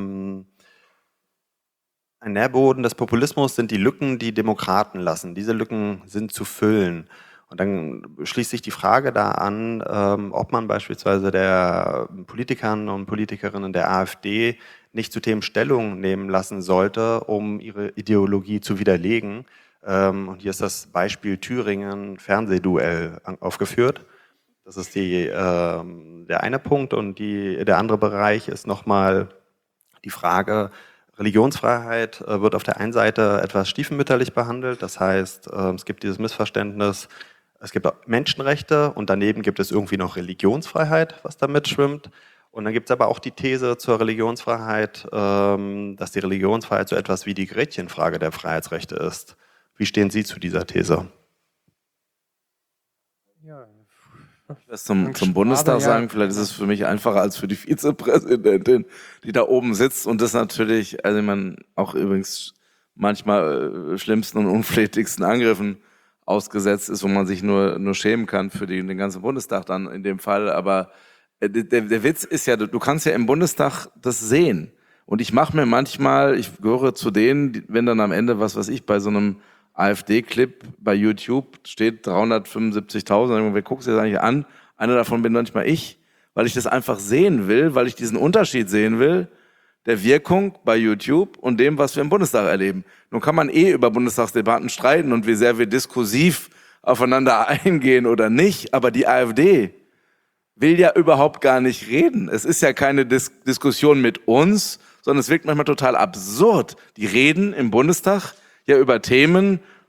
ein Nährboden des Populismus sind die Lücken, die Demokraten lassen. Diese Lücken sind zu füllen. Und dann schließt sich die Frage da an, ob man beispielsweise der Politikern und Politikerinnen der AfD nicht zu Themen Stellung nehmen lassen sollte, um ihre Ideologie zu widerlegen. Und hier ist das Beispiel Thüringen Fernsehduell aufgeführt. Das ist der eine Punkt. Und der andere Bereich ist nochmal die Frage, Religionsfreiheit wird auf der einen Seite etwas stiefmütterlich behandelt. Das heißt, es gibt dieses Missverständnis, es gibt auch Menschenrechte und daneben gibt es irgendwie noch Religionsfreiheit, was da mitschwimmt. Und dann gibt es aber auch die These zur Religionsfreiheit, dass die Religionsfreiheit so etwas wie die Gretchenfrage der Freiheitsrechte ist. Wie stehen Sie zu dieser These? Das zum Bundestag sagen, vielleicht ist es für mich einfacher als für die Vizepräsidentin, die da oben sitzt und das natürlich, also man auch übrigens manchmal schlimmsten und unflätigsten Angriffen ausgesetzt ist, wo man sich nur schämen kann für den ganzen Bundestag dann in dem Fall. Aber der Witz ist ja, du kannst ja im Bundestag das sehen. Und ich mache mir manchmal, ich gehöre zu denen, wenn dann am Ende, was weiß ich, bei so einem AfD-Clip bei YouTube steht 375.000, wer guckt sich das eigentlich an? Einer davon bin manchmal ich, weil ich das einfach sehen will, weil ich diesen Unterschied sehen will, der Wirkung bei YouTube und dem, was wir im Bundestag erleben. Nun kann man über Bundestagsdebatten streiten und wie sehr wir diskursiv aufeinander eingehen oder nicht, aber die AfD will ja überhaupt gar nicht reden. Es ist ja keine Diskussion mit uns, sondern es wirkt manchmal total absurd. Die reden im Bundestag ja über Themen,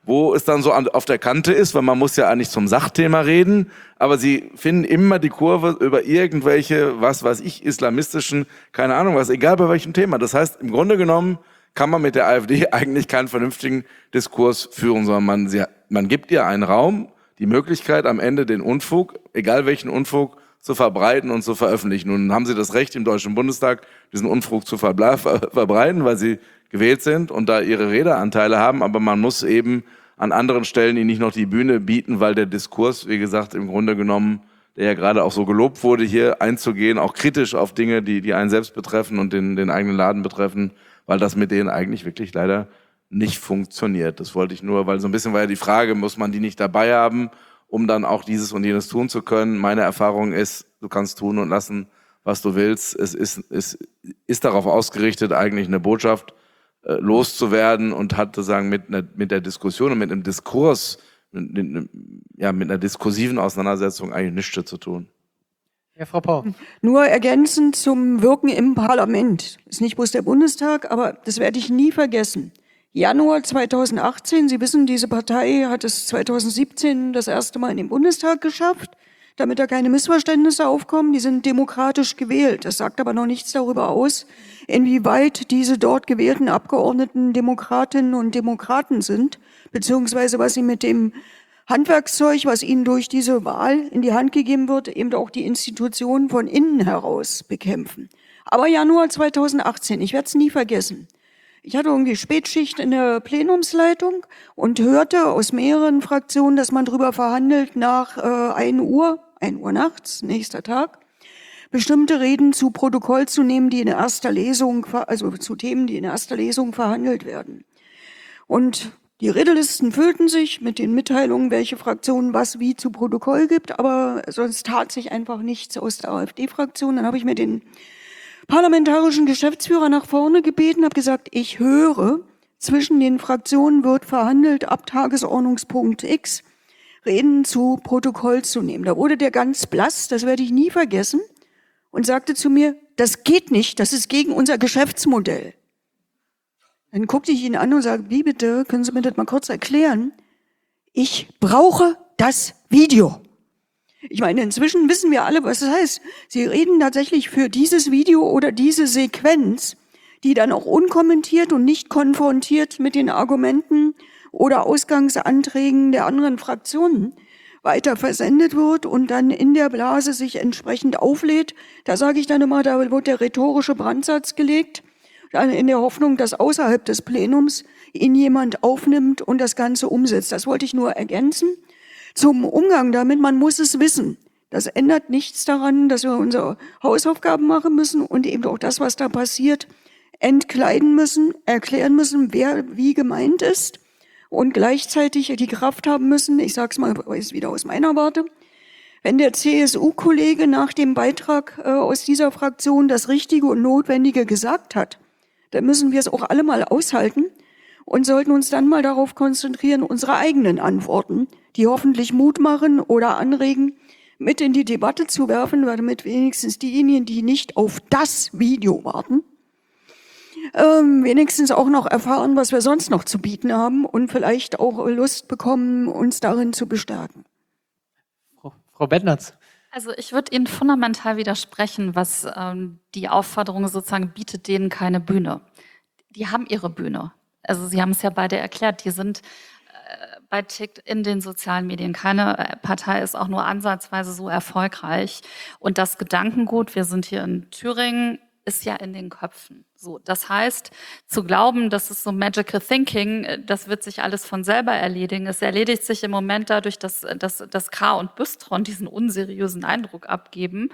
wo es dann so auf der Kante ist, weil man muss ja eigentlich zum Sachthema reden, aber sie finden immer die Kurve über irgendwelche, was weiß ich, islamistischen, keine Ahnung was, egal bei welchem Thema. Das heißt, im Grunde genommen kann man mit der AfD eigentlich keinen vernünftigen Diskurs führen, sondern man gibt ihr einen Raum, die Möglichkeit, am Ende den Unfug, egal welchen Unfug, zu verbreiten und zu veröffentlichen. Nun haben sie das Recht, im Deutschen Bundestag diesen Unfug zu verbreiten, weil sie gewählt sind und da ihre Redeanteile haben, aber man muss eben an anderen Stellen ihnen nicht noch die Bühne bieten, weil der Diskurs, wie gesagt, im Grunde genommen, der ja gerade auch so gelobt wurde, hier einzugehen, auch kritisch auf Dinge, die einen selbst betreffen und den eigenen Laden betreffen, weil das mit denen eigentlich wirklich leider nicht funktioniert. Das wollte ich nur, weil so ein bisschen war ja die Frage, muss man die nicht dabei haben, um dann auch dieses und jenes tun zu können. Meine Erfahrung ist, du kannst tun und lassen, was du willst. Es ist darauf ausgerichtet, eigentlich eine Botschaft loszuwerden und hat sozusagen mit der Diskussion und mit einem Diskurs, mit einer diskursiven Auseinandersetzung eigentlich nichts zu tun. Ja, Frau Pau. Nur ergänzend zum Wirken im Parlament. Ist nicht bloß der Bundestag, aber das werde ich nie vergessen. Januar 2018, Sie wissen, diese Partei hat es 2017 das erste Mal in den Bundestag geschafft, damit da keine Missverständnisse aufkommen. Die sind demokratisch gewählt. Das sagt aber noch nichts darüber aus, inwieweit diese dort gewählten Abgeordneten Demokratinnen und Demokraten sind, beziehungsweise was sie mit dem Handwerkszeug, was ihnen durch diese Wahl in die Hand gegeben wird, eben auch die Institutionen von innen heraus bekämpfen. Aber Januar 2018, ich werde es nie vergessen. Ich hatte irgendwie Spätschicht in der Plenumsleitung und hörte aus mehreren Fraktionen, dass man drüber verhandelt nach 1 Uhr nachts, nächster Tag, bestimmte Reden zu Protokoll zu nehmen, die in erster Lesung, also zu Themen, die in erster Lesung verhandelt werden. Und die Redelisten füllten sich mit den Mitteilungen, welche Fraktion was wie zu Protokoll gibt, aber sonst tat sich einfach nichts aus der AfD-Fraktion. Dann habe ich mir den parlamentarischen Geschäftsführer nach vorne gebeten, habe gesagt, ich höre, zwischen den Fraktionen wird verhandelt, ab Tagesordnungspunkt X Reden zu Protokoll zu nehmen. Da wurde der ganz blass, das werde ich nie vergessen, und sagte zu mir, das geht nicht, das ist gegen unser Geschäftsmodell. Dann guckte ich ihn an und sagte, wie bitte, können Sie mir das mal kurz erklären? Ich brauche das Video. Ich meine, inzwischen wissen wir alle, was das heißt. Sie reden tatsächlich für dieses Video oder diese Sequenz, die dann auch unkommentiert und nicht konfrontiert mit den Argumenten oder Ausgangsanträgen der anderen Fraktionen weiter versendet wird und dann in der Blase sich entsprechend auflädt. Da sage ich dann immer, da wird der rhetorische Brandsatz gelegt, dann in der Hoffnung, dass außerhalb des Plenums ihn jemand aufnimmt und das Ganze umsetzt. Das wollte ich nur ergänzen. Zum Umgang damit, man muss es wissen. Das ändert nichts daran, dass wir unsere Hausaufgaben machen müssen und eben auch das, was da passiert, entkleiden müssen, erklären müssen, wer wie gemeint ist und gleichzeitig die Kraft haben müssen, ich sage es mal wieder aus meiner Warte, wenn der CSU-Kollege nach dem Beitrag aus dieser Fraktion das Richtige und Notwendige gesagt hat, dann müssen wir es auch alle mal aushalten und sollten uns dann mal darauf konzentrieren, unsere eigenen Antworten, die hoffentlich Mut machen oder anregen, mit in die Debatte zu werfen, damit wenigstens diejenigen, die nicht auf das Video warten, wenigstens auch noch erfahren, was wir sonst noch zu bieten haben und vielleicht auch Lust bekommen, uns darin zu bestärken. Frau Bettnerz. Also ich würde Ihnen fundamental widersprechen, was die Aufforderung sozusagen bietet denen keine Bühne. Die haben ihre Bühne. Also Sie haben es ja beide erklärt, die sind bei TIC in den sozialen Medien. Keine Partei ist auch nur ansatzweise so erfolgreich. Und das Gedankengut, wir sind hier in Thüringen, ist ja in den Köpfen. So, das heißt, zu glauben, das ist so Magical Thinking, das wird sich alles von selber erledigen. Es erledigt sich im Moment dadurch, dass K. und Büstron diesen unseriösen Eindruck abgeben.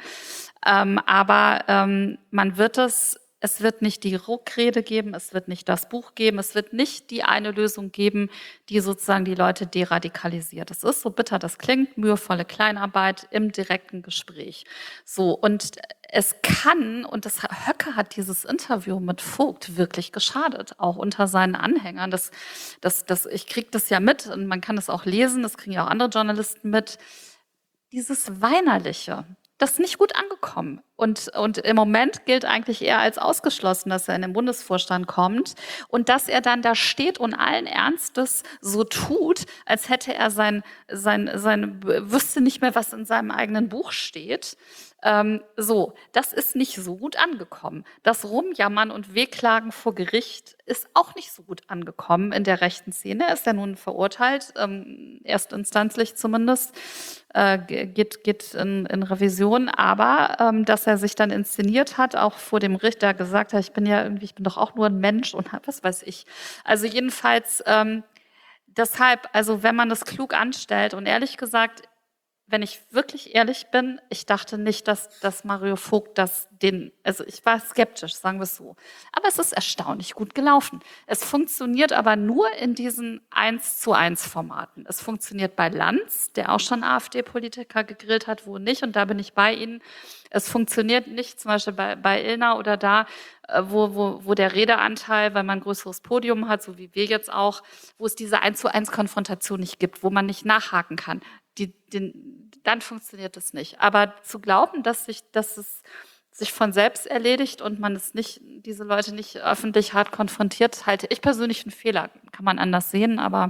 Aber man wird es wird nicht die Ruckrede geben, es wird nicht das Buch geben, es wird nicht die eine Lösung geben, die sozusagen die Leute deradikalisiert. Es ist so bitter, das klingt, mühevolle Kleinarbeit im direkten Gespräch. So, und es kann, und das Höcke hat dieses Interview mit Vogt wirklich geschadet, auch unter seinen Anhängern. Ich kriege das ja mit und man kann es auch lesen, das kriegen ja auch andere Journalisten mit. Dieses Weinerliche, das ist nicht gut angekommen. Und im Moment gilt eigentlich eher als ausgeschlossen, dass er in den Bundesvorstand kommt und dass er dann da steht und allen Ernstes so tut, als hätte er wüsste nicht mehr, was in seinem eigenen Buch steht. Das ist nicht so gut angekommen. Das Rumjammern und Wehklagen vor Gericht ist auch nicht so gut angekommen in der rechten Szene. Er ist ja nun verurteilt, erstinstanzlich zumindest, geht in Revision, aber dass er sich dann inszeniert hat, auch vor dem Richter gesagt hat, ich bin doch auch nur ein Mensch und was weiß ich. Also jedenfalls deshalb, also wenn man das klug anstellt und ehrlich gesagt, wenn ich wirklich ehrlich bin, ich dachte nicht, dass Mario Vogt also ich war skeptisch, sagen wir es so. Aber es ist erstaunlich gut gelaufen. Es funktioniert aber nur in diesen 1:1 Formaten. Es funktioniert bei Lanz, der auch schon AfD-Politiker gegrillt hat, wo nicht, und da bin ich bei Ihnen. Es funktioniert nicht, zum Beispiel bei Illner oder da, wo der Redeanteil, weil man ein größeres Podium hat, so wie wir jetzt auch, wo es diese 1:1 Konfrontation nicht gibt, wo man nicht nachhaken kann. Dann funktioniert es nicht. Aber zu glauben, dass es sich von selbst erledigt und man diese Leute nicht öffentlich hart konfrontiert, halte ich persönlich einen Fehler. Kann man anders sehen, aber...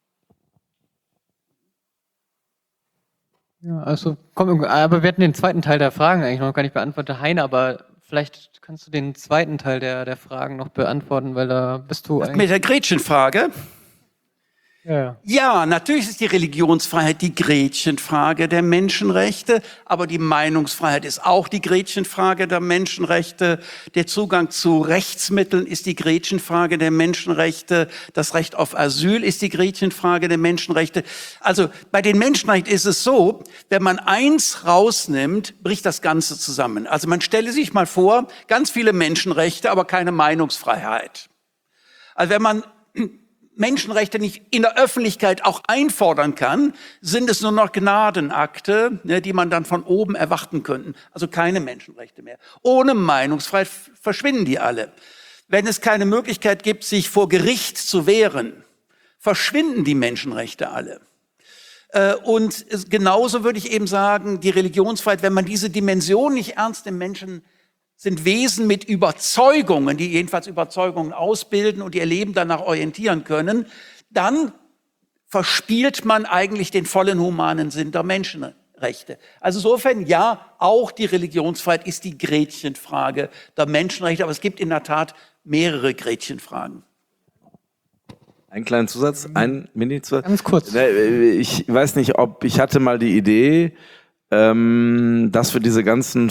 Ja, aber wir hatten den zweiten Teil der Fragen eigentlich noch gar nicht beantwortet. Heine, aber vielleicht kannst du den zweiten Teil der Fragen noch beantworten, weil da bist du eigentlich... Mit der Gretchenfrage? Ja. Ja, natürlich ist die Religionsfreiheit die Gretchenfrage der Menschenrechte, aber die Meinungsfreiheit ist auch die Gretchenfrage der Menschenrechte. Der Zugang zu Rechtsmitteln ist die Gretchenfrage der Menschenrechte. Das Recht auf Asyl ist die Gretchenfrage der Menschenrechte. Also bei den Menschenrechten ist es so, wenn man eins rausnimmt, bricht das Ganze zusammen. Also man stelle sich mal vor, ganz viele Menschenrechte, aber keine Meinungsfreiheit. Also wenn man Menschenrechte nicht in der Öffentlichkeit auch einfordern kann, sind es nur noch Gnadenakte, die man dann von oben erwarten könnten. Also keine Menschenrechte mehr. Ohne Meinungsfreiheit verschwinden die alle. Wenn es keine Möglichkeit gibt, sich vor Gericht zu wehren, verschwinden die Menschenrechte alle. Und genauso würde ich eben sagen, die Religionsfreiheit, wenn man diese Dimension nicht ernst nimmt, Menschen sind Wesen mit Überzeugungen, die jedenfalls Überzeugungen ausbilden und ihr Leben danach orientieren können, dann verspielt man eigentlich den vollen humanen Sinn der Menschenrechte. Also insofern, ja, auch die Religionsfreiheit ist die Gretchenfrage der Menschenrechte, aber es gibt in der Tat mehrere Gretchenfragen. Einen kleinen Zusatz, ein Mini-Zusatz. Ganz kurz. Ich weiß nicht, ich hatte mal die Idee, dass wir diese ganzen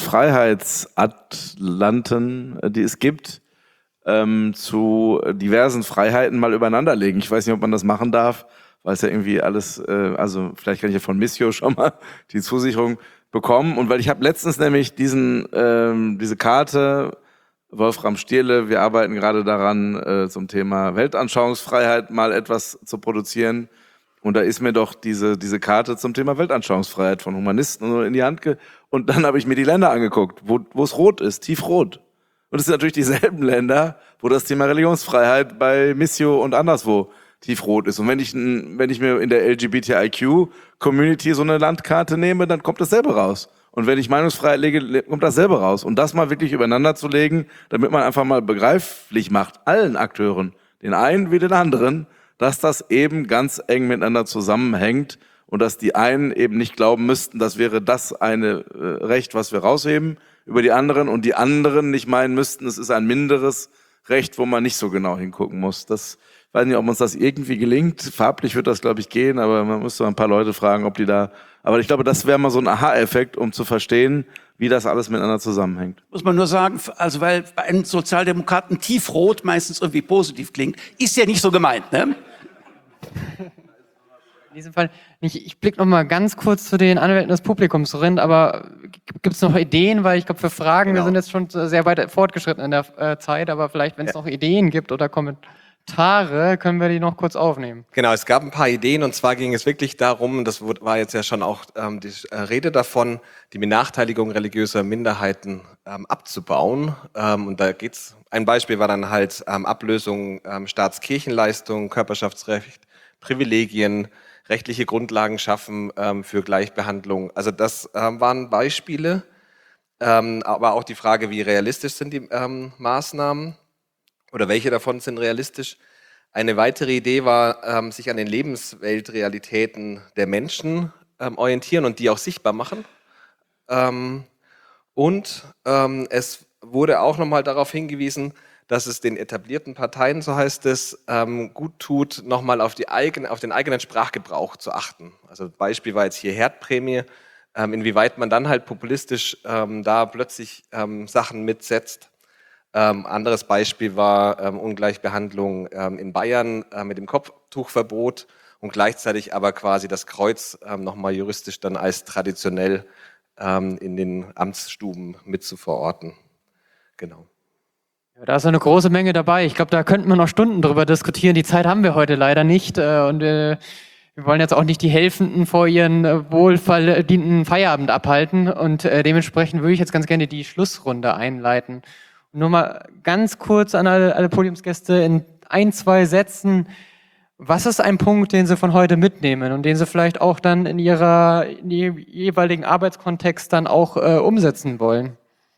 Freiheitsatlanten, die es gibt, zu diversen Freiheiten mal übereinander legen. Ich weiß nicht, ob man das machen darf, weil es ja irgendwie alles, also vielleicht kann ich ja von Missio schon mal die Zusicherung bekommen. Und weil ich habe letztens nämlich diese Karte, Wolfram Stierle, wir arbeiten gerade daran, zum Thema Weltanschauungsfreiheit mal etwas zu produzieren. Und da ist mir doch diese Karte zum Thema Weltanschauungsfreiheit von Humanisten in die Hand und dann habe ich mir die Länder angeguckt, wo es rot ist, tiefrot. Und es sind natürlich dieselben Länder, wo das Thema Religionsfreiheit bei Missio und anderswo tiefrot ist. Und wenn ich mir in der LGBTIQ-Community so eine Landkarte nehme, dann kommt dasselbe raus. Und wenn ich Meinungsfreiheit lege, kommt dasselbe raus. Und das mal wirklich übereinander zu legen, damit man einfach mal begreiflich macht, allen Akteuren, den einen wie den anderen, dass das eben ganz eng miteinander zusammenhängt und dass die einen eben nicht glauben müssten, das wäre das eine Recht, was wir rausheben über die anderen und die anderen nicht meinen müssten, es ist ein minderes Recht, wo man nicht so genau hingucken muss. Ich weiß nicht, ob uns das irgendwie gelingt. Farblich wird das, glaube ich, gehen, aber man müsste ein paar Leute fragen, ob die da... Aber ich glaube, das wäre mal so ein Aha-Effekt, um zu verstehen, wie das alles miteinander zusammenhängt. Muss man nur sagen, also weil bei einem Sozialdemokraten tiefrot meistens irgendwie positiv klingt, ist ja nicht so gemeint, ne? In diesem Fall nicht. Ich blicke noch mal ganz kurz zu den Anwälten des Publikums rein, aber gibt es noch Ideen? Weil ich glaube, für Fragen, wir sind jetzt schon sehr weit fortgeschritten in der Zeit, aber vielleicht, wenn es noch Ideen gibt oder Kommentare, können wir die noch kurz aufnehmen. Genau, es gab ein paar Ideen und zwar ging es wirklich darum, das war jetzt ja schon auch die Rede davon, die Benachteiligung religiöser Minderheiten abzubauen. Und da geht's. Ein Beispiel war dann halt Ablösung Staatskirchenleistung, Körperschaftsrecht, Privilegien, rechtliche Grundlagen schaffen für Gleichbehandlung. Also das waren Beispiele. Aber auch die Frage, wie realistisch sind die Maßnahmen oder welche davon sind realistisch. Eine weitere Idee war, sich an den Lebensweltrealitäten der Menschen orientieren und die auch sichtbar machen. Es wurde auch nochmal darauf hingewiesen, dass es den etablierten Parteien, so heißt es, gut tut, nochmal auf den eigenen Sprachgebrauch zu achten. Also Beispiel war jetzt hier Herdprämie, inwieweit man dann halt populistisch da plötzlich Sachen mitsetzt. Anderes Beispiel war Ungleichbehandlung in Bayern mit dem Kopftuchverbot und gleichzeitig aber quasi das Kreuz nochmal juristisch dann als traditionell in den Amtsstuben mit zu verorten. Genau. Ja, da ist eine große Menge dabei. Ich glaube, da könnten wir noch Stunden drüber diskutieren. Die Zeit haben wir heute leider nicht. Wir wollen jetzt auch nicht die Helfenden vor ihren wohlverdienten Feierabend abhalten. Und dementsprechend würde ich jetzt ganz gerne die Schlussrunde einleiten. Und nur mal ganz kurz an alle Podiumsgäste in 1, 2 Sätzen. Was ist ein Punkt, den Sie von heute mitnehmen und den Sie vielleicht auch dann in Ihrem jeweiligen Arbeitskontext dann auch umsetzen wollen?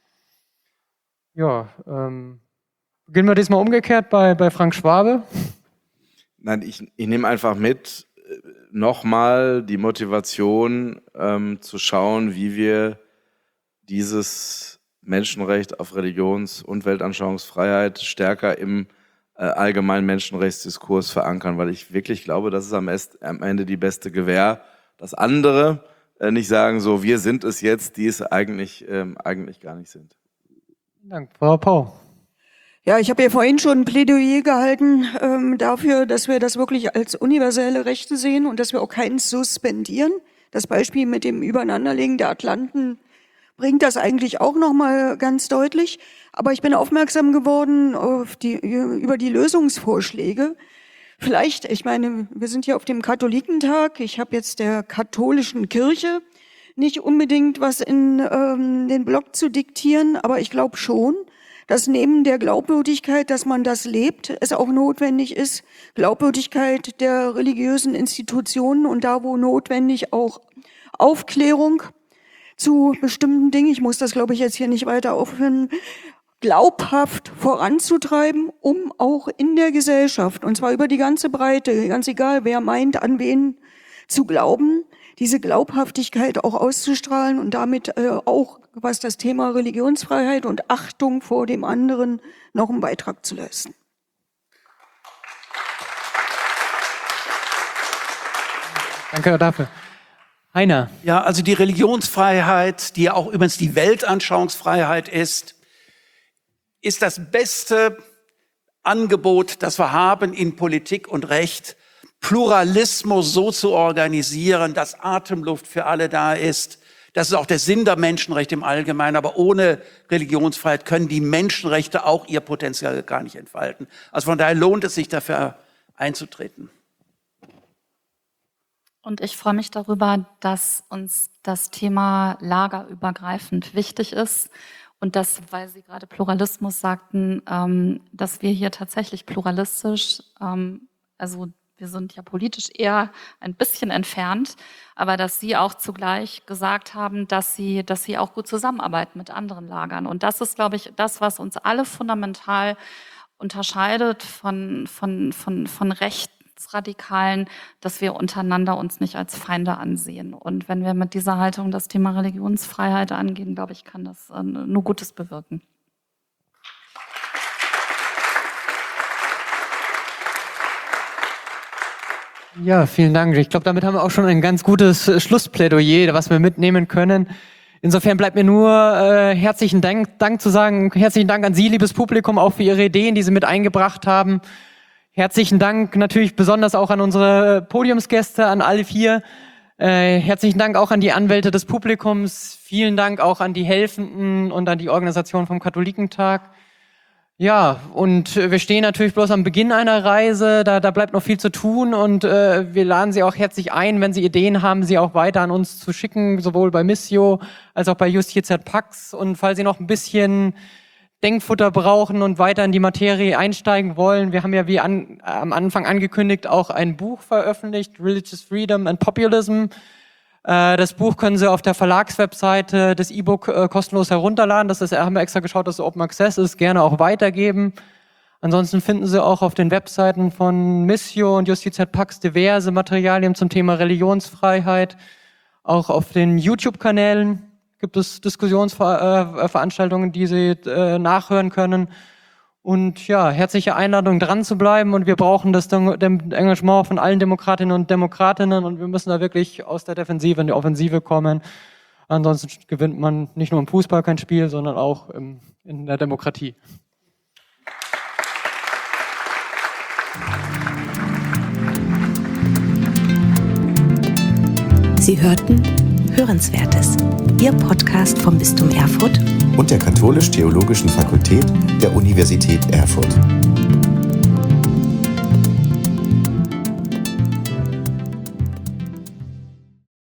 Ja, beginnen wir diesmal umgekehrt bei Frank Schwabe. Nein, ich nehme einfach mit, nochmal die Motivation zu schauen, wie wir dieses Menschenrecht auf Religions- und Weltanschauungsfreiheit stärker im allgemeinen Menschenrechtsdiskurs verankern, weil ich wirklich glaube, das ist am Ende die beste Gewähr, dass andere nicht sagen, so wir sind es jetzt, die es eigentlich gar nicht sind. Danke, Frau Pau. Ja, ich habe ja vorhin schon ein Plädoyer gehalten dafür, dass wir das wirklich als universelle Rechte sehen und dass wir auch keins suspendieren. Das Beispiel mit dem Übereinanderlegen der Atlanten bringt das eigentlich auch nochmal ganz deutlich. Aber ich bin aufmerksam geworden über die Lösungsvorschläge. Vielleicht, ich meine, wir sind hier auf dem Katholikentag. Ich habe jetzt der katholischen Kirche nicht unbedingt was in den Blog zu diktieren, aber ich glaube schon, dass neben der Glaubwürdigkeit, dass man das lebt, es auch notwendig ist, Glaubwürdigkeit der religiösen Institutionen und da, wo notwendig, auch Aufklärung zu bestimmten Dingen, ich muss das, glaube ich, jetzt hier nicht weiter aufführen, glaubhaft voranzutreiben, um auch in der Gesellschaft, und zwar über die ganze Breite, ganz egal, wer meint, an wen zu glauben, diese Glaubhaftigkeit auch auszustrahlen und damit auch, was das Thema Religionsfreiheit und Achtung vor dem anderen, noch einen Beitrag zu leisten. Danke dafür. Heiner. Ja, also die Religionsfreiheit, die ja auch übrigens die Weltanschauungsfreiheit ist das beste Angebot, das wir haben in Politik und Recht, Pluralismus so zu organisieren, dass Atemluft für alle da ist. Das ist auch der Sinn der Menschenrechte im Allgemeinen. Aber ohne Religionsfreiheit können die Menschenrechte auch ihr Potenzial gar nicht entfalten. Also von daher lohnt es sich dafür einzutreten. Und ich freue mich darüber, dass uns das Thema lagerübergreifend wichtig ist und dass, weil Sie gerade Pluralismus sagten, dass wir hier tatsächlich pluralistisch, also wir sind ja politisch eher ein bisschen entfernt, aber dass Sie auch zugleich gesagt haben, dass Sie auch gut zusammenarbeiten mit anderen Lagern. Und das ist, glaube ich, das, was uns alle fundamental unterscheidet von Rechtsradikalen, dass wir untereinander uns nicht als Feinde ansehen. Und wenn wir mit dieser Haltung das Thema Religionsfreiheit angehen, glaube ich, kann das nur Gutes bewirken. Ja, vielen Dank. Ich glaube, damit haben wir auch schon ein ganz gutes Schlussplädoyer, was wir mitnehmen können. Insofern bleibt mir nur herzlichen Dank zu sagen. Herzlichen Dank an Sie, liebes Publikum, auch für Ihre Ideen, die Sie mit eingebracht haben. Herzlichen Dank natürlich besonders auch an unsere Podiumsgäste, an alle 4. Herzlichen Dank auch an die Anwälte des Publikums. Vielen Dank auch an die Helfenden und an die Organisation vom Katholikentag. Ja, und wir stehen natürlich bloß am Beginn einer Reise, da bleibt noch viel zu tun und wir laden Sie auch herzlich ein, wenn Sie Ideen haben, sie auch weiter an uns zu schicken, sowohl bei Missio als auch bei Justiz et Pax. Und falls Sie noch ein bisschen Denkfutter brauchen und weiter in die Materie einsteigen wollen, wir haben ja wie am Anfang angekündigt auch ein Buch veröffentlicht, Religious Freedom and Populism, Das Buch können Sie auf der Verlagswebseite des E-Book kostenlos herunterladen. Haben wir extra geschaut, dass es Open Access ist, gerne auch weitergeben. Ansonsten finden Sie auch auf den Webseiten von Missio und Justitia Pax diverse Materialien zum Thema Religionsfreiheit. Auch auf den YouTube-Kanälen gibt es Diskussionsveranstaltungen, die Sie nachhören können. Und ja, herzliche Einladung, dran zu bleiben. Und wir brauchen das Engagement von allen Demokratinnen und Demokratinnen. Und wir müssen da wirklich aus der Defensive in die Offensive kommen. Ansonsten gewinnt man nicht nur im Fußball kein Spiel, sondern auch in der Demokratie. Sie hörten Hörenswertes, Ihr Podcast vom Bistum Erfurt und der Katholisch-Theologischen Fakultät der Universität Erfurt.